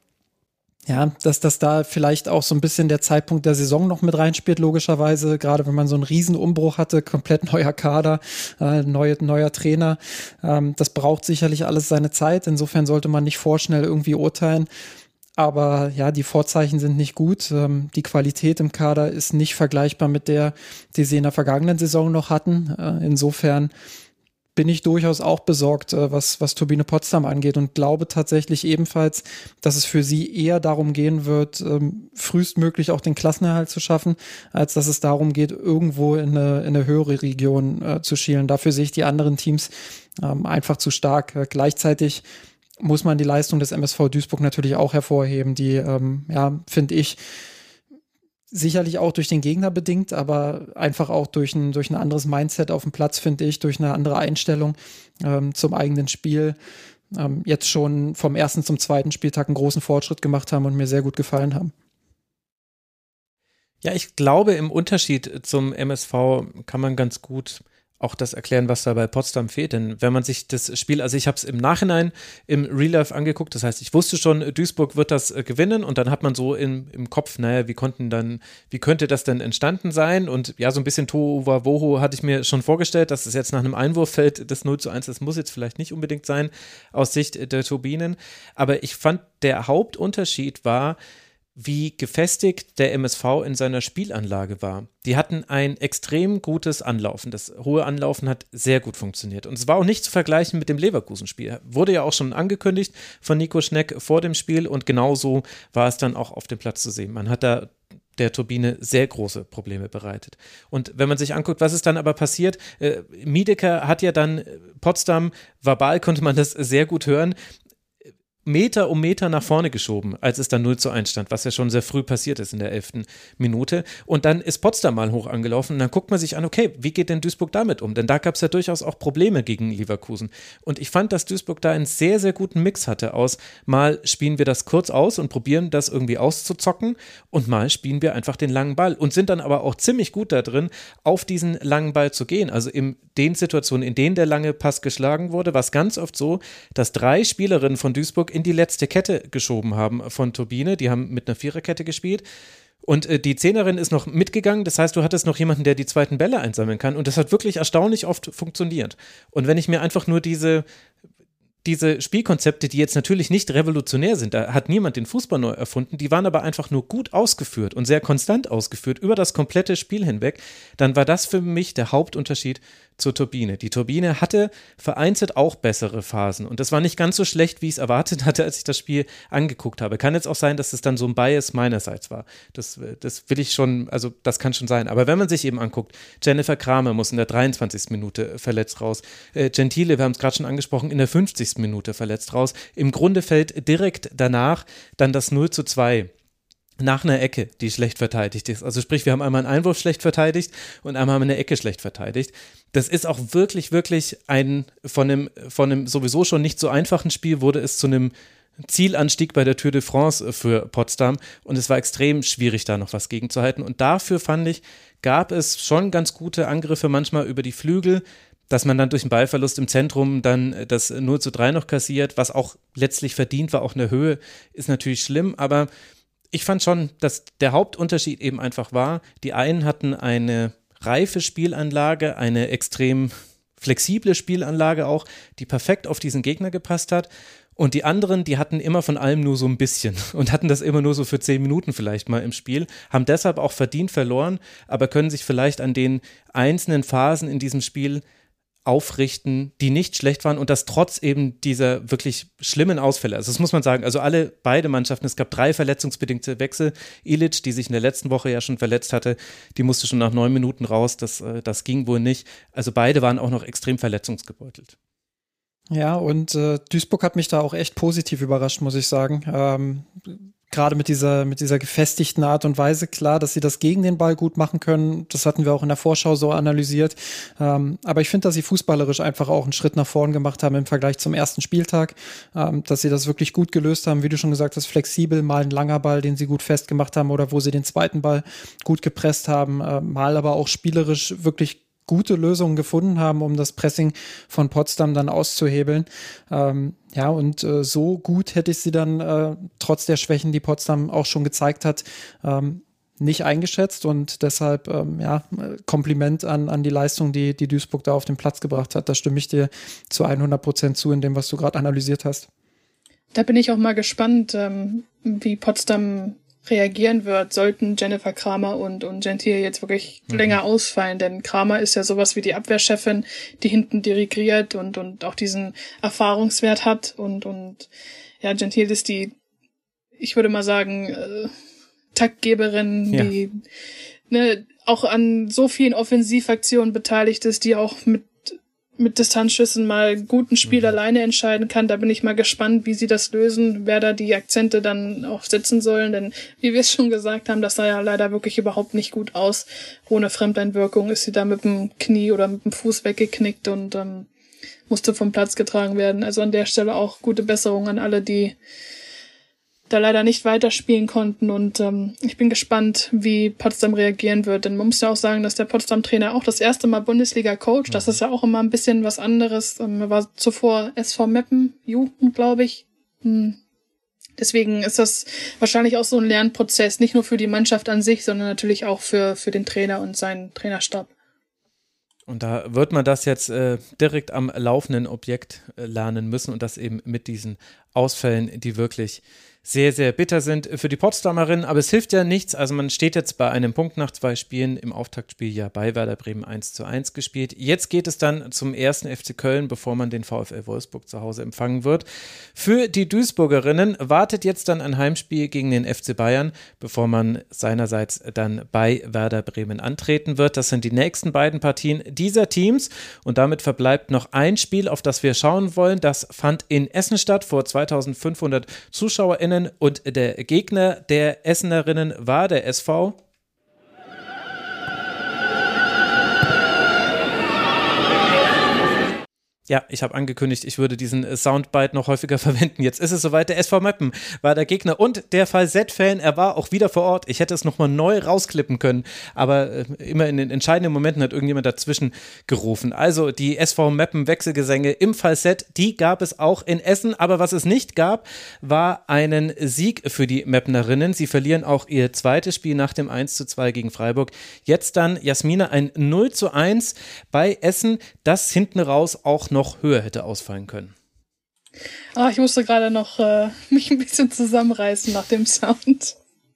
da vielleicht auch so ein bisschen der Zeitpunkt der Saison noch mit reinspielt, logischerweise, gerade wenn man so einen Riesenumbruch hatte, komplett neuer Kader, neuer Trainer. Das braucht sicherlich alles seine Zeit, insofern sollte man nicht vorschnell irgendwie urteilen. Aber ja, die Vorzeichen sind nicht gut. Die Qualität im Kader ist nicht vergleichbar mit der, die sie in der vergangenen Saison noch hatten. Insofern bin ich durchaus auch besorgt, was Turbine Potsdam angeht, und glaube tatsächlich ebenfalls, dass es für sie eher darum gehen wird, frühestmöglich auch den Klassenerhalt zu schaffen, als dass es darum geht, irgendwo in eine höhere Region zu schielen. Dafür sehe ich die anderen Teams einfach zu stark. Gleichzeitig muss man die Leistung des MSV Duisburg natürlich auch hervorheben, die, finde ich, sicherlich auch durch den Gegner bedingt, aber einfach auch durch ein anderes Mindset auf dem Platz, finde ich, durch eine andere Einstellung zum eigenen Spiel, jetzt schon vom ersten zum zweiten Spieltag einen großen Fortschritt gemacht haben und mir sehr gut gefallen haben. Ja, ich glaube, im Unterschied zum MSV kann man ganz gut auch das erklären, was da bei Potsdam fehlt. Denn wenn man sich das Spiel, also ich habe es im Nachhinein im Real Life angeguckt, das heißt, ich wusste schon, Duisburg wird das gewinnen, und dann hat man so im Kopf, naja, wie könnte das denn entstanden sein? Und ja, so ein bisschen Tohuwabohu hatte ich mir schon vorgestellt, dass es jetzt nach einem Einwurf fällt, das 0:1, das muss jetzt vielleicht nicht unbedingt sein aus Sicht der Turbinen. Aber ich fand, der Hauptunterschied war, wie gefestigt der MSV in seiner Spielanlage war. Die hatten ein extrem gutes Anlaufen. Das hohe Anlaufen hat sehr gut funktioniert. Und es war auch nicht zu vergleichen mit dem Leverkusen-Spiel. Wurde ja auch schon angekündigt von Nico Schneck vor dem Spiel, und genauso war es dann auch auf dem Platz zu sehen. Man hat da der Turbine sehr große Probleme bereitet. Und wenn man sich anguckt, was ist dann aber passiert, Miedeke hat ja dann Potsdam, verbal konnte man das sehr gut hören, Meter um Meter nach vorne geschoben, als es dann 0:1 stand, was ja schon sehr früh passiert ist in der 11. Minute. Und dann ist Potsdam mal hoch angelaufen und dann guckt man sich an, okay, wie geht denn Duisburg damit um? Denn da gab es ja durchaus auch Probleme gegen Leverkusen. Und ich fand, dass Duisburg da einen sehr, sehr guten Mix hatte aus, mal spielen wir das kurz aus und probieren das irgendwie auszuzocken und mal spielen wir einfach den langen Ball und sind dann aber auch ziemlich gut da drin, auf diesen langen Ball zu gehen. Also in den Situationen, in denen der lange Pass geschlagen wurde, war es ganz oft so, dass 3 Spielerinnen von Duisburg in die letzte Kette geschoben haben von Turbine. Die haben mit einer Viererkette gespielt. Und die Zehnerin ist noch mitgegangen, das heißt, du hattest noch jemanden, der die zweiten Bälle einsammeln kann. Und das hat wirklich erstaunlich oft funktioniert. Und wenn ich mir einfach nur diese Spielkonzepte, die jetzt natürlich nicht revolutionär sind, da hat niemand den Fußball neu erfunden, die waren aber einfach nur gut ausgeführt und sehr konstant ausgeführt über das komplette Spiel hinweg, dann war das für mich der Hauptunterschied zur Turbine. Die Turbine hatte vereinzelt auch bessere Phasen und das war nicht ganz so schlecht, wie ich es erwartet hatte, als ich das Spiel angeguckt habe. Kann jetzt auch sein, dass es dann so ein Bias meinerseits war. Das will ich schon, also das kann schon sein. Aber wenn man sich eben anguckt, Jennifer Kramer muss in der 23. Minute verletzt raus. Gentile, wir haben es gerade schon angesprochen, in der 50. Minute verletzt raus. Im Grunde fällt direkt danach dann das 0:2. Nach einer Ecke, die schlecht verteidigt ist. Also sprich, wir haben einmal einen Einwurf schlecht verteidigt und einmal haben wir eine Ecke schlecht verteidigt. Das ist auch wirklich, wirklich von einem sowieso schon nicht so einfachen Spiel wurde es zu einem Zielanstieg bei der Tour de France für Potsdam und es war extrem schwierig, da noch was gegenzuhalten. Und dafür fand ich, gab es schon ganz gute Angriffe manchmal über die Flügel, dass man dann durch einen Ballverlust im Zentrum dann das 0:3 noch kassiert, was auch letztlich verdient war, auch in der Höhe, ist natürlich schlimm, aber ich fand schon, dass der Hauptunterschied eben einfach war, die einen hatten eine reife Spielanlage, eine extrem flexible Spielanlage auch, die perfekt auf diesen Gegner gepasst hat. Und die anderen, die hatten immer von allem nur so ein bisschen und hatten das immer nur so für 10 Minuten vielleicht mal im Spiel, haben deshalb auch verdient verloren, aber können sich vielleicht an den einzelnen Phasen in diesem Spiel aufrichten, die nicht schlecht waren und das trotz eben dieser wirklich schlimmen Ausfälle. Also das muss man sagen, also beide Mannschaften, es gab 3 verletzungsbedingte Wechsel. Ilic, die sich in der letzten Woche ja schon verletzt hatte, die musste schon nach 9 Minuten raus, das ging wohl nicht. Also beide waren auch noch extrem verletzungsgebeutelt. Ja, und Duisburg hat mich da auch echt positiv überrascht, muss ich sagen. Gerade mit dieser gefestigten Art und Weise, klar, dass sie das gegen den Ball gut machen können. Das hatten wir auch in der Vorschau so analysiert. Aber ich finde, dass sie fußballerisch einfach auch einen Schritt nach vorn gemacht haben im Vergleich zum ersten Spieltag. Dass sie das wirklich gut gelöst haben, wie du schon gesagt hast, flexibel, mal ein langer Ball, den sie gut festgemacht haben oder wo sie den zweiten Ball gut gepresst haben, mal aber auch spielerisch wirklich gute Lösungen gefunden haben, um das Pressing von Potsdam dann auszuhebeln. So gut hätte ich sie dann trotz der Schwächen, die Potsdam auch schon gezeigt hat, nicht eingeschätzt und deshalb Kompliment an die Leistung, die Duisburg da auf den Platz gebracht hat. Da stimme ich dir zu 100% zu in dem, was du gerade analysiert hast. Da bin ich auch mal gespannt, wie Potsdam reagieren wird, sollten Jennifer Kramer und Gentile jetzt wirklich länger ausfallen, denn Kramer ist ja sowas wie die Abwehrchefin, die hinten dirigiert und auch diesen Erfahrungswert hat und Gentile ist die, ich würde mal sagen, Taktgeberin, die auch an so vielen Offensivaktionen beteiligt ist, die auch mit Distanzschüssen mal guten Spiel alleine entscheiden kann. Da bin ich mal gespannt, wie sie das lösen, wer da die Akzente dann auch setzen sollen, denn wie wir es schon gesagt haben, das sah ja leider wirklich überhaupt nicht gut aus. Ohne Fremdeinwirkung ist sie da mit dem Knie oder mit dem Fuß weggeknickt und musste vom Platz getragen werden. Also an der Stelle auch gute Besserung an alle, die da leider nicht weiterspielen konnten und ich bin gespannt, wie Potsdam reagieren wird, denn man muss ja auch sagen, dass der Potsdam-Trainer auch das erste Mal Bundesliga-Coach, das ist ja auch immer ein bisschen was anderes, er war zuvor SV Meppen, Jugend, glaube ich, deswegen ist das wahrscheinlich auch so ein Lernprozess, nicht nur für die Mannschaft an sich, sondern natürlich auch für den Trainer und seinen Trainerstab. Und da wird man das jetzt direkt am laufenden Objekt lernen müssen und das eben mit diesen Ausfällen, die wirklich sehr, sehr bitter sind für die Potsdamerinnen, aber es hilft ja nichts, also man steht jetzt bei einem Punkt nach 2 Spielen, im Auftaktspiel ja bei Werder Bremen 1:1 gespielt. Jetzt geht es dann zum ersten FC Köln, bevor man den VfL Wolfsburg zu Hause empfangen wird. Für die Duisburgerinnen wartet jetzt dann ein Heimspiel gegen den FC Bayern, bevor man seinerseits dann bei Werder Bremen antreten wird. Das sind die nächsten beiden Partien dieser Teams und damit verbleibt noch ein Spiel, auf das wir schauen wollen. Das fand in Essen statt vor 2 2500 ZuschauerInnen und der Gegner der Essenerinnen war der SV. Ja, ich habe angekündigt, ich würde diesen Soundbite noch häufiger verwenden. Jetzt ist es soweit, der SV Meppen war der Gegner und der Fall Z-Fan, er war auch wieder vor Ort. Ich hätte es nochmal neu rausklippen können, aber immer in den entscheidenden Momenten hat irgendjemand dazwischen gerufen. Also die SV Meppen Wechselgesänge im Fall Z, die gab es auch in Essen, aber was es nicht gab, war einen Sieg für die Meppenerinnen. Sie verlieren auch ihr zweites Spiel nach dem 1:2 gegen Freiburg. Jetzt dann, Jasmina, ein 0:1 bei Essen, das hinten raus auch noch höher hätte ausfallen können. Ich musste gerade noch mich ein bisschen zusammenreißen nach dem Sound.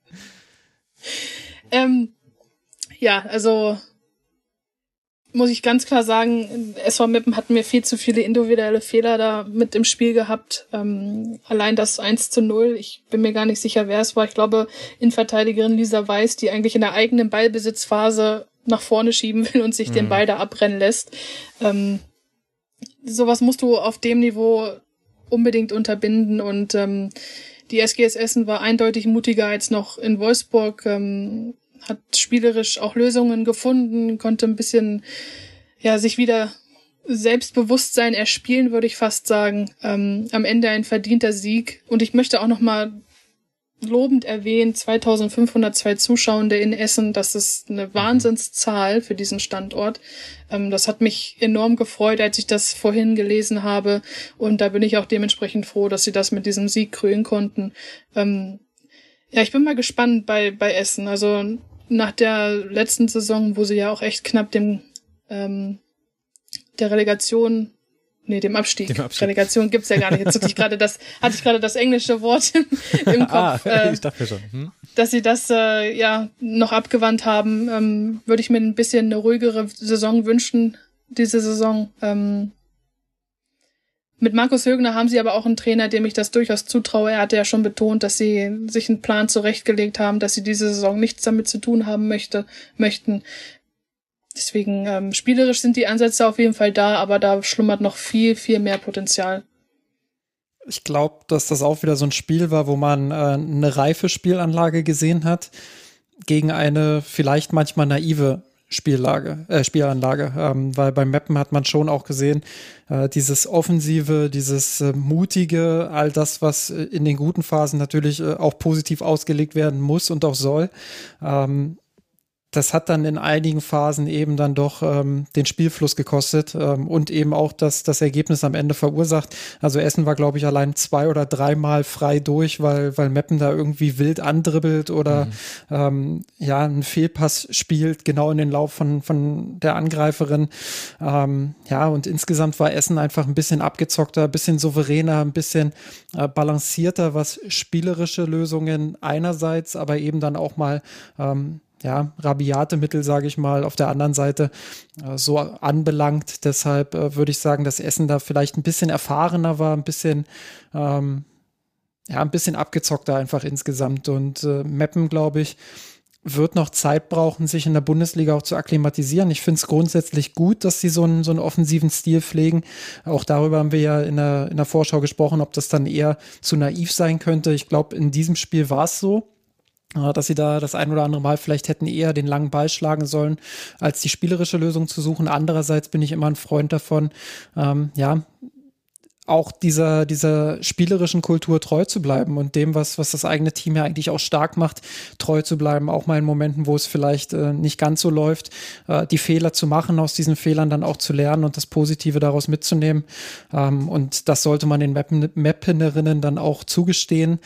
Ja, also muss ich ganz klar sagen, SV Meppen hatten mir viel zu viele individuelle Fehler da mit im Spiel gehabt. Allein das 1:0, ich bin mir gar nicht sicher, wer es war. Ich glaube, Innenverteidigerin Lisa Weiß, die eigentlich in der eigenen Ballbesitzphase nach vorne schieben will und sich den Ball da abrennen lässt. Sowas musst du auf dem Niveau unbedingt unterbinden und die SGS Essen war eindeutig mutiger als noch in Wolfsburg, hat spielerisch auch Lösungen gefunden, konnte ein bisschen sich wieder Selbstbewusstsein erspielen, würde ich fast sagen. Am Ende ein verdienter Sieg und ich möchte auch nochmal lobend erwähnen, 2502 Zuschauende in Essen, das ist eine Wahnsinnszahl für diesen Standort. Das hat mich enorm gefreut, als ich das vorhin gelesen habe und da bin ich auch dementsprechend froh, dass sie das mit diesem Sieg krönen konnten. Ich bin mal gespannt bei Essen, also nach der letzten Saison, wo sie ja auch echt knapp dem Abstieg. Relegation gibt's ja gar nicht. Jetzt hatte ich gerade das englische Wort im Kopf. Ich dachte schon. Dass sie das noch abgewandt haben, würde ich mir ein bisschen eine ruhigere Saison wünschen, diese Saison. Mit Markus Högner haben sie aber auch einen Trainer, dem ich das durchaus zutraue. Er hatte ja schon betont, dass sie sich einen Plan zurechtgelegt haben, dass sie diese Saison nichts damit zu tun haben möchten. Deswegen spielerisch sind die Ansätze auf jeden Fall da, aber da schlummert noch viel, viel mehr Potenzial. Ich glaube, dass das auch wieder so ein Spiel war, wo man eine reife Spielanlage gesehen hat gegen eine vielleicht manchmal naive Spielanlage, weil beim Meppen hat man schon auch gesehen, dieses Offensive, dieses Mutige, all das, was in den guten Phasen natürlich auch positiv ausgelegt werden muss und auch soll. Das hat dann in einigen Phasen eben dann doch den Spielfluss gekostet und eben auch das Ergebnis am Ende verursacht. Also Essen war, glaube ich, allein 2 oder 3 Mal frei durch, weil Meppen da irgendwie wild andribbelt oder einen Fehlpass spielt, genau in den Lauf von der Angreiferin. Und insgesamt war Essen einfach ein bisschen abgezockter, ein bisschen souveräner, ein bisschen balancierter, was spielerische Lösungen einerseits, aber eben dann auch mal rabiate Mittel, sage ich mal, auf der anderen Seite so anbelangt. Deshalb würde ich sagen, dass Essen da vielleicht ein bisschen erfahrener war, ein bisschen abgezockter einfach insgesamt. Und Meppen, glaube ich, wird noch Zeit brauchen, sich in der Bundesliga auch zu akklimatisieren. Ich finde es grundsätzlich gut, dass sie so einen offensiven Stil pflegen. Auch darüber haben wir ja in der Vorschau gesprochen, ob das dann eher zu naiv sein könnte. Ich glaube, in diesem Spiel war es so, dass sie da das ein oder andere Mal vielleicht hätten eher den langen Ball schlagen sollen, als die spielerische Lösung zu suchen. Andererseits bin ich immer ein Freund davon, auch dieser spielerischen Kultur treu zu bleiben und dem, was das eigene Team ja eigentlich auch stark macht, treu zu bleiben, auch mal in Momenten, wo es vielleicht nicht ganz so läuft, die Fehler zu machen, aus diesen Fehlern dann auch zu lernen und das Positive daraus mitzunehmen. Und das sollte man den Meppenerinnen dann auch zugestehen.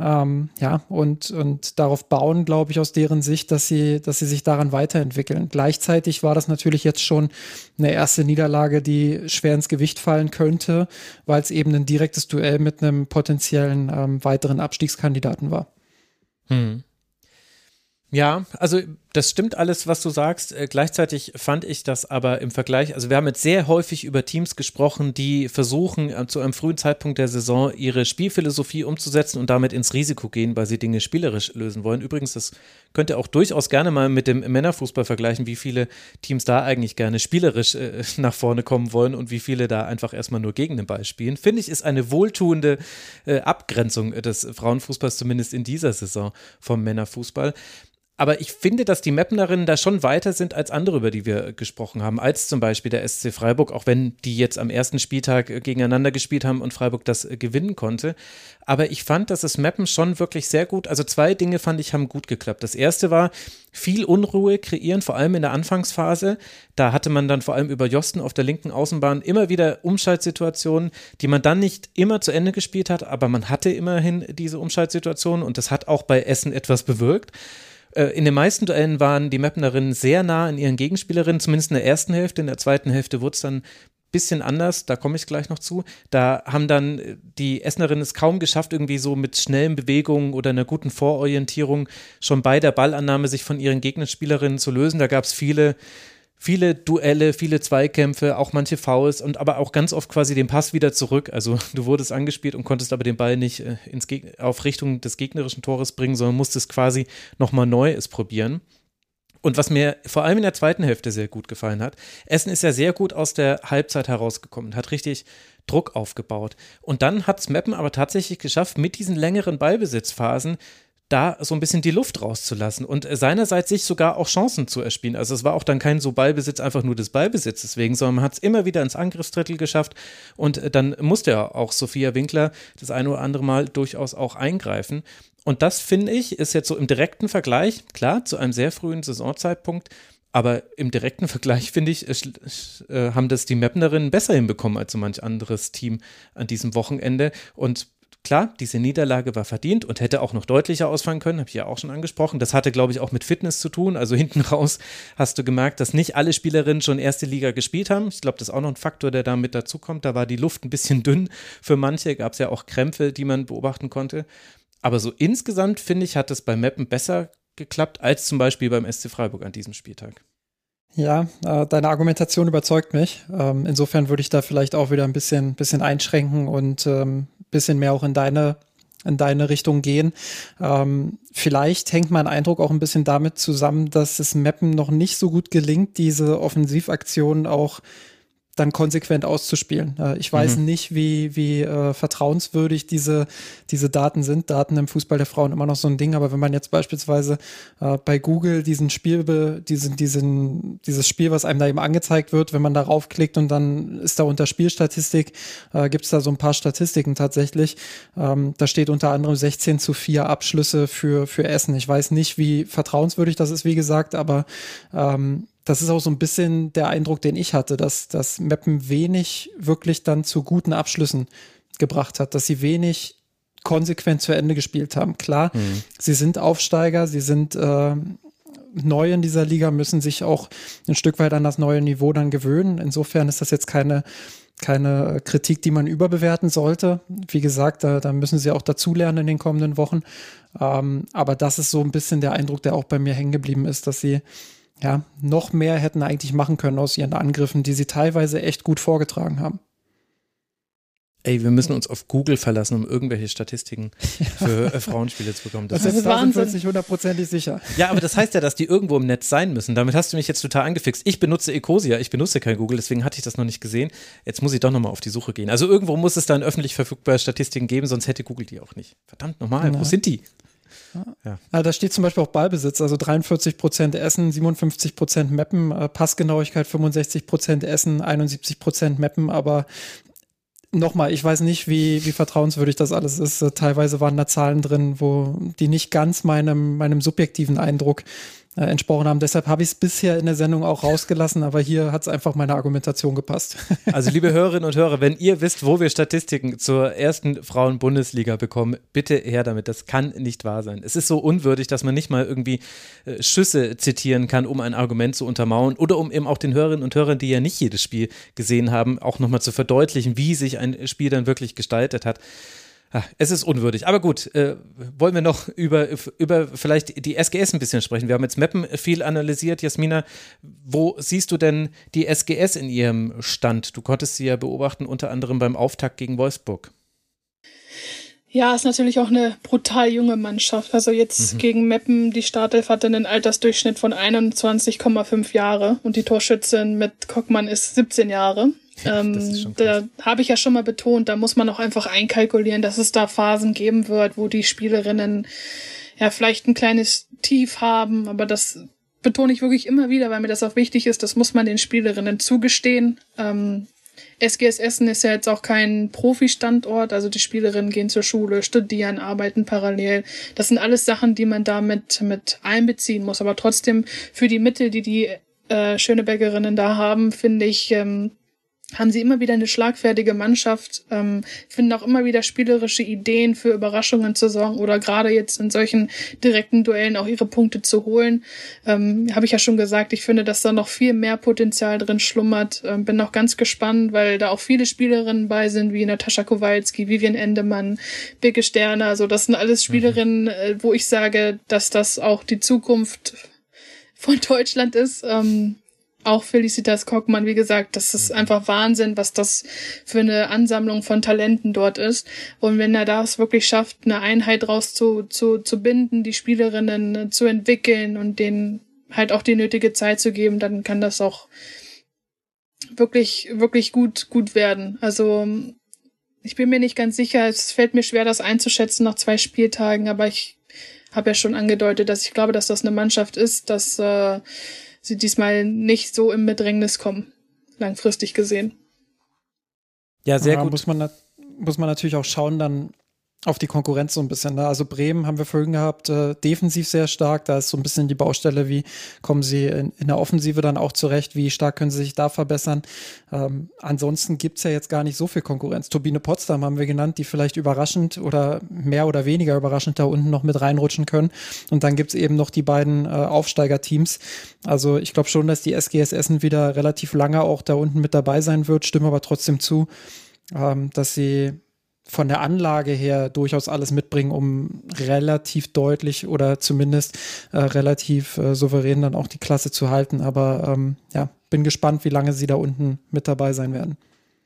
Und darauf bauen, glaube ich, aus deren Sicht, dass sie sich daran weiterentwickeln. Gleichzeitig war das natürlich jetzt schon eine erste Niederlage, die schwer ins Gewicht fallen könnte, weil es eben ein direktes Duell mit einem potenziellen weiteren Abstiegskandidaten war. Ja, also Das stimmt alles, was du sagst. Gleichzeitig fand ich das aber im Vergleich, also wir haben jetzt sehr häufig über Teams gesprochen, die versuchen, zu einem frühen Zeitpunkt der Saison ihre Spielphilosophie umzusetzen und damit ins Risiko gehen, weil sie Dinge spielerisch lösen wollen. Übrigens, das könnt ihr auch durchaus gerne mal mit dem Männerfußball vergleichen, wie viele Teams da eigentlich gerne spielerisch nach vorne kommen wollen und wie viele da einfach erstmal nur gegen den Ball spielen. Finde ich, ist eine wohltuende Abgrenzung des Frauenfußballs, zumindest in dieser Saison vom Männerfußball. Aber ich finde, dass die Meppenerinnen da schon weiter sind als andere, über die wir gesprochen haben, als zum Beispiel der SC Freiburg, auch wenn die jetzt am ersten Spieltag gegeneinander gespielt haben und Freiburg das gewinnen konnte. Aber ich fand, dass das Meppen schon wirklich sehr gut, also 2 Dinge fand ich, haben gut geklappt. Das erste war, viel Unruhe kreieren, vor allem in der Anfangsphase. Da hatte man dann vor allem über Josten auf der linken Außenbahn immer wieder Umschaltsituationen, die man dann nicht immer zu Ende gespielt hat, aber man hatte immerhin diese Umschaltsituationen und das hat auch bei Essen etwas bewirkt. In den meisten Duellen waren die Meppenerinnen sehr nah an ihren Gegenspielerinnen, zumindest in der ersten Hälfte. In der zweiten Hälfte wurde es dann ein bisschen anders, da komme ich gleich noch zu. Da haben dann die Essenerinnen es kaum geschafft, irgendwie so mit schnellen Bewegungen oder einer guten Vororientierung schon bei der Ballannahme sich von ihren Gegenspielerinnen zu lösen. Da gab es viele Duelle, viele Zweikämpfe, auch manche Fouls und aber auch ganz oft quasi den Pass wieder zurück. Also du wurdest angespielt und konntest aber den Ball nicht auf Richtung des gegnerischen Tores bringen, sondern musstest quasi nochmal neu es probieren. Und was mir vor allem in der zweiten Hälfte sehr gut gefallen hat, Essen ist ja sehr gut aus der Halbzeit herausgekommen, hat richtig Druck aufgebaut. Und dann hat es Meppen aber tatsächlich geschafft, mit diesen längeren Ballbesitzphasen da so ein bisschen die Luft rauszulassen und seinerseits sich sogar auch Chancen zu erspielen. Also es war auch dann kein so Ballbesitz einfach nur des Ballbesitzes wegen, sondern man hat es immer wieder ins Angriffsdrittel geschafft und dann musste ja auch Sophia Winkler das eine oder andere Mal durchaus auch eingreifen. Und das, finde ich, ist jetzt so im direkten Vergleich, klar, zu einem sehr frühen Saisonzeitpunkt, aber im direkten Vergleich, finde ich, haben das die Meppenerinnen besser hinbekommen als so manch anderes Team an diesem Wochenende. Und klar, diese Niederlage war verdient und hätte auch noch deutlicher ausfallen können, habe ich ja auch schon angesprochen. Das hatte, glaube ich, auch mit Fitness zu tun. Also hinten raus hast du gemerkt, dass nicht alle Spielerinnen schon erste Liga gespielt haben. Ich glaube, das ist auch noch ein Faktor, der da mit dazukommt. Da war die Luft ein bisschen dünn für manche. Gab es ja auch Krämpfe, die man beobachten konnte. Aber so insgesamt, finde ich, hat es bei Meppen besser geklappt als zum Beispiel beim SC Freiburg an diesem Spieltag. Ja, deine Argumentation überzeugt mich. Insofern würde ich da vielleicht auch wieder ein bisschen einschränken und bisschen mehr auch in deine Richtung gehen. Vielleicht hängt mein Eindruck auch ein bisschen damit zusammen, dass es Meppen noch nicht so gut gelingt, diese Offensivaktionen auch dann konsequent auszuspielen. Ich weiß nicht, wie vertrauenswürdig diese Daten sind. Daten im Fußball der Frauen immer noch so ein Ding, aber wenn man jetzt beispielsweise bei Google dieses Spiel, was einem da eben angezeigt wird, wenn man da raufklickt und dann ist da unter Spielstatistik, gibt es da so ein paar Statistiken tatsächlich. Da steht unter anderem 16:4 Abschlüsse für Essen. Ich weiß nicht, wie vertrauenswürdig das ist, wie gesagt, aber das ist auch so ein bisschen der Eindruck, den ich hatte, dass Meppen wenig wirklich dann zu guten Abschlüssen gebracht hat, dass sie wenig konsequent zu Ende gespielt haben. Klar, sie sind Aufsteiger, sie sind neu in dieser Liga, müssen sich auch ein Stück weit an das neue Niveau dann gewöhnen. Insofern ist das jetzt keine Kritik, die man überbewerten sollte. Wie gesagt, da müssen sie auch dazulernen in den kommenden Wochen. Aber das ist so ein bisschen der Eindruck, der auch bei mir hängen geblieben ist, dass sie noch mehr hätten eigentlich machen können aus ihren Angriffen, die sie teilweise echt gut vorgetragen haben. Ey, wir müssen uns auf Google verlassen, um irgendwelche Statistiken für Frauenspiele zu bekommen. Das ist da sind wir uns nicht hundertprozentig sicher. Ja, aber das heißt ja, dass die irgendwo im Netz sein müssen. Damit hast du mich jetzt total angefixt. Ich benutze Ecosia, ich benutze kein Google, deswegen hatte ich das noch nicht gesehen. Jetzt muss ich doch nochmal auf die Suche gehen. Also irgendwo muss es dann öffentlich verfügbare Statistiken geben, sonst hätte Google die auch nicht. Verdammt nochmal, wo sind die? Ja. Also da steht zum Beispiel auch Ballbesitz, also 43% Essen, 57% Meppen, Passgenauigkeit 65% Essen, 71% Meppen, aber nochmal, ich weiß nicht, wie vertrauenswürdig das alles ist. Teilweise waren da Zahlen drin, die nicht ganz meinem subjektiven Eindruck entsprochen haben. Deshalb habe ich es bisher in der Sendung auch rausgelassen, aber hier hat es einfach meine Argumentation gepasst. Also liebe Hörerinnen und Hörer, wenn ihr wisst, wo wir Statistiken zur ersten Frauen-Bundesliga bekommen, bitte her damit. Das kann nicht wahr sein. Es ist so unwürdig, dass man nicht mal irgendwie Schüsse zitieren kann, um ein Argument zu untermauern oder um eben auch den Hörerinnen und Hörern, die ja nicht jedes Spiel gesehen haben, auch nochmal zu verdeutlichen, wie sich ein Spiel dann wirklich gestaltet hat. Es ist unwürdig. Aber gut, wollen wir noch über vielleicht die SGS ein bisschen sprechen. Wir haben jetzt Meppen viel analysiert. Jasmina, wo siehst du denn die SGS in ihrem Stand? Du konntest sie ja beobachten, unter anderem beim Auftakt gegen Wolfsburg. Ja, ist natürlich auch eine brutal junge Mannschaft. Also jetzt gegen Meppen, die Startelf hatte einen Altersdurchschnitt von 21,5 Jahre und die Torschützin mit Kockmann ist 17 Jahre. Da habe ich ja schon mal betont, da muss man auch einfach einkalkulieren, dass es da Phasen geben wird, wo die Spielerinnen ja vielleicht ein kleines Tief haben, aber das betone ich wirklich immer wieder, weil mir das auch wichtig ist, das muss man den Spielerinnen zugestehen. SGS Essen ist ja jetzt auch kein Profi-Standort, also die Spielerinnen gehen zur Schule, studieren, arbeiten parallel. Das sind alles Sachen, die man da mit einbeziehen muss, aber trotzdem für die Mittel, die Schönebergerinnen da haben, finde ich, haben sie immer wieder eine schlagfertige Mannschaft, finden auch immer wieder spielerische Ideen für Überraschungen zu sorgen oder gerade jetzt in solchen direkten Duellen auch ihre Punkte zu holen. Habe ich ja schon gesagt, ich finde, dass da noch viel mehr Potenzial drin schlummert. Bin noch ganz gespannt, weil da auch viele Spielerinnen bei sind, wie Natascha Kowalski, Vivian Endemann, Birke Sterne. Also das sind alles Spielerinnen, wo ich sage, dass das auch die Zukunft von Deutschland ist. Auch Felicitas Kockmann, wie gesagt, das ist einfach Wahnsinn, was das für eine Ansammlung von Talenten dort ist. Und wenn er das wirklich schafft, eine Einheit draus zu binden, die Spielerinnen zu entwickeln und denen halt auch die nötige Zeit zu geben, dann kann das auch wirklich, wirklich gut werden. Also ich bin mir nicht ganz sicher, es fällt mir schwer, das einzuschätzen nach 2 Spieltagen, aber ich habe ja schon angedeutet, dass ich glaube, dass das eine Mannschaft ist, dass sie diesmal nicht so im Bedrängnis kommen, langfristig gesehen. Ja, sehr gut. Muss man natürlich auch schauen dann auf die Konkurrenz so ein bisschen. Ne? Also Bremen haben wir vorhin gehabt, defensiv sehr stark. Da ist so ein bisschen die Baustelle, wie kommen sie in der Offensive dann auch zurecht, wie stark können sie sich da verbessern. Ansonsten gibt's ja jetzt gar nicht so viel Konkurrenz. Turbine Potsdam haben wir genannt, die vielleicht überraschend oder mehr oder weniger überraschend da unten noch mit reinrutschen können. Und dann gibt's eben noch die beiden Aufsteigerteams. Also ich glaube schon, dass die SGS Essen wieder relativ lange auch da unten mit dabei sein wird, stimme aber trotzdem zu, dass sie von der Anlage her durchaus alles mitbringen, um relativ deutlich oder zumindest relativ souverän dann auch die Klasse zu halten. Aber bin gespannt, wie lange sie da unten mit dabei sein werden.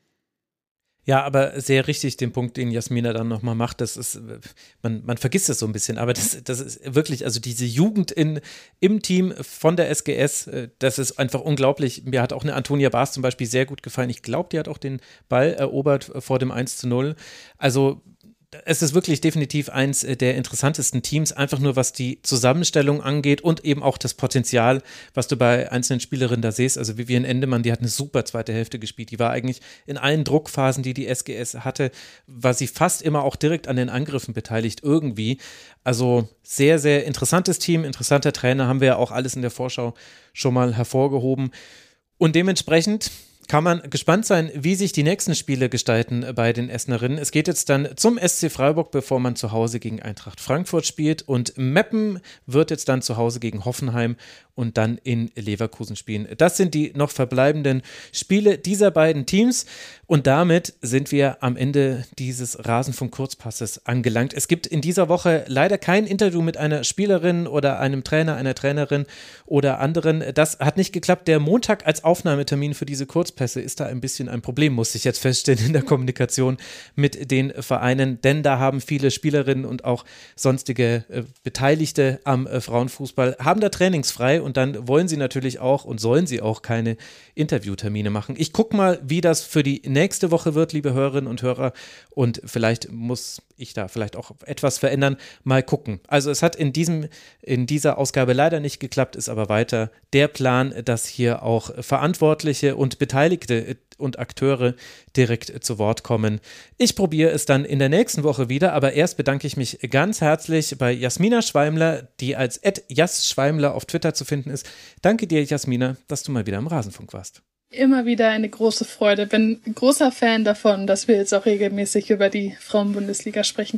Ja, aber sehr richtig den Punkt, den Jasmina dann nochmal macht, das ist, man vergisst es so ein bisschen, aber das ist wirklich, also diese Jugend im Team von der SGS, das ist einfach unglaublich. Mir hat auch eine Antonia Baas zum Beispiel sehr gut gefallen. Ich glaube, die hat auch den Ball erobert vor dem 1:0. Also es ist wirklich definitiv eins der interessantesten Teams, einfach nur was die Zusammenstellung angeht und eben auch das Potenzial, was du bei einzelnen Spielerinnen da siehst. Also Vivian Endemann, die hat eine super zweite Hälfte gespielt. Die war eigentlich in allen Druckphasen, die SGS hatte, war sie fast immer auch direkt an den Angriffen beteiligt irgendwie. Also sehr, sehr interessantes Team, interessanter Trainer, haben wir ja auch alles in der Vorschau schon mal hervorgehoben. Und dementsprechend kann man gespannt sein, wie sich die nächsten Spiele gestalten bei den Essenerinnen. Es geht jetzt dann zum SC Freiburg, bevor man zu Hause gegen Eintracht Frankfurt spielt. Und Meppen wird jetzt dann zu Hause gegen Hoffenheim und dann in Leverkusen spielen. Das sind die noch verbleibenden Spiele dieser beiden Teams. Und damit sind wir am Ende dieses Rasenfunk-Kurzpasses angelangt. Es gibt in dieser Woche leider kein Interview mit einer Spielerin oder einem Trainer, einer Trainerin oder anderen. Das hat nicht geklappt. Der Montag als Aufnahmetermin für diese Kurzpässe ist da ein bisschen ein Problem, muss ich jetzt feststellen, in der Kommunikation mit den Vereinen. Denn da haben viele Spielerinnen und auch sonstige Beteiligte am Frauenfußball, haben da trainingsfrei und dann wollen sie natürlich auch und sollen sie auch keine Interviewtermine machen. Ich gucke mal, wie das für die nächste Woche wird, liebe Hörerinnen und Hörer, und vielleicht muss ich da vielleicht auch etwas verändern. Mal gucken. Also es hat in dieser Ausgabe leider nicht geklappt, ist aber weiter der Plan, dass hier auch Verantwortliche und Beteiligte und Akteure direkt zu Wort kommen. Ich probiere es dann in der nächsten Woche wieder, aber erst bedanke ich mich ganz herzlich bei Jasmina Schweimler, die als @jasschweimler auf Twitter zu finden ist. Danke dir, Jasmina, dass du mal wieder im Rasenfunk warst. Immer wieder eine große Freude. Bin ein großer Fan davon, dass wir jetzt auch regelmäßig über die Frauenbundesliga sprechen können.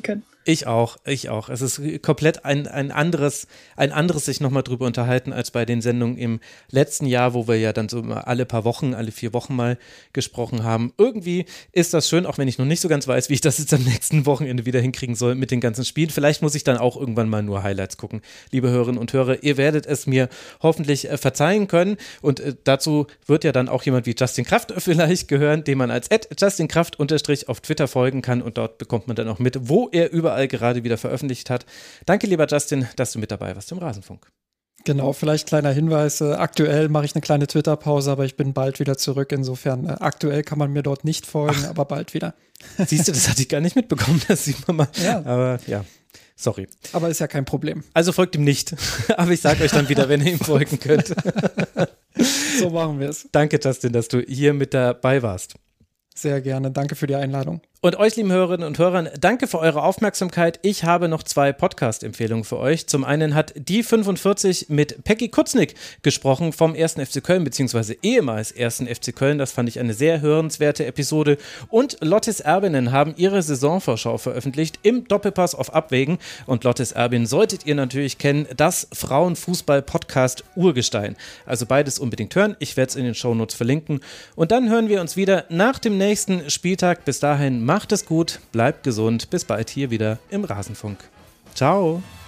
Ich auch. Es ist komplett ein anderes sich nochmal drüber unterhalten als bei den Sendungen im letzten Jahr, wo wir ja dann so immer alle 4 Wochen mal gesprochen haben. Irgendwie ist das schön, auch wenn ich noch nicht so ganz weiß, wie ich das jetzt am nächsten Wochenende wieder hinkriegen soll mit den ganzen Spielen. Vielleicht muss ich dann auch irgendwann mal nur Highlights gucken. Liebe Hörerinnen und Hörer, ihr werdet es mir hoffentlich verzeihen können und dazu wird ja dann auch jemand wie Justin Kraft vielleicht gehören, dem man als @JustinKraft- auf Twitter folgen kann und dort bekommt man dann auch mit, wo er überall gerade wieder veröffentlicht hat. Danke, lieber Justin, dass du mit dabei warst im Rasenfunk. Genau, vielleicht kleiner Hinweis. Aktuell mache ich eine kleine Twitter-Pause, aber ich bin bald wieder zurück. Insofern, aktuell kann man mir dort nicht folgen, aber bald wieder. Siehst du, das hatte ich gar nicht mitbekommen. Das sieht man mal. Ja. Aber ja. Sorry. Aber ist ja kein Problem. Also folgt ihm nicht. Aber ich sage euch dann wieder, wenn ihr ihm folgen könnt. So machen wir es. Danke, Justin, dass du hier mit dabei warst. Sehr gerne. Danke für die Einladung. Und euch, lieben Hörerinnen und Hörern, danke für eure Aufmerksamkeit. Ich habe noch 2 Podcast-Empfehlungen für euch. Zum einen hat die 45 mit Peggy Kutznick gesprochen vom 1. FC Köln, beziehungsweise ehemals 1. FC Köln. Das fand ich eine sehr hörenswerte Episode. Und Lottes Erbinnen haben ihre Saisonvorschau veröffentlicht im Doppelpass auf Abwägen. Und Lottes Erbin solltet ihr natürlich kennen, das Frauenfußball-Podcast Urgestein. Also beides unbedingt hören. Ich werde es in den Shownotes verlinken. Und dann hören wir uns wieder nach dem nächsten Spieltag. Bis dahin macht es gut, bleibt gesund. Bis bald hier wieder im Rasenfunk. Ciao.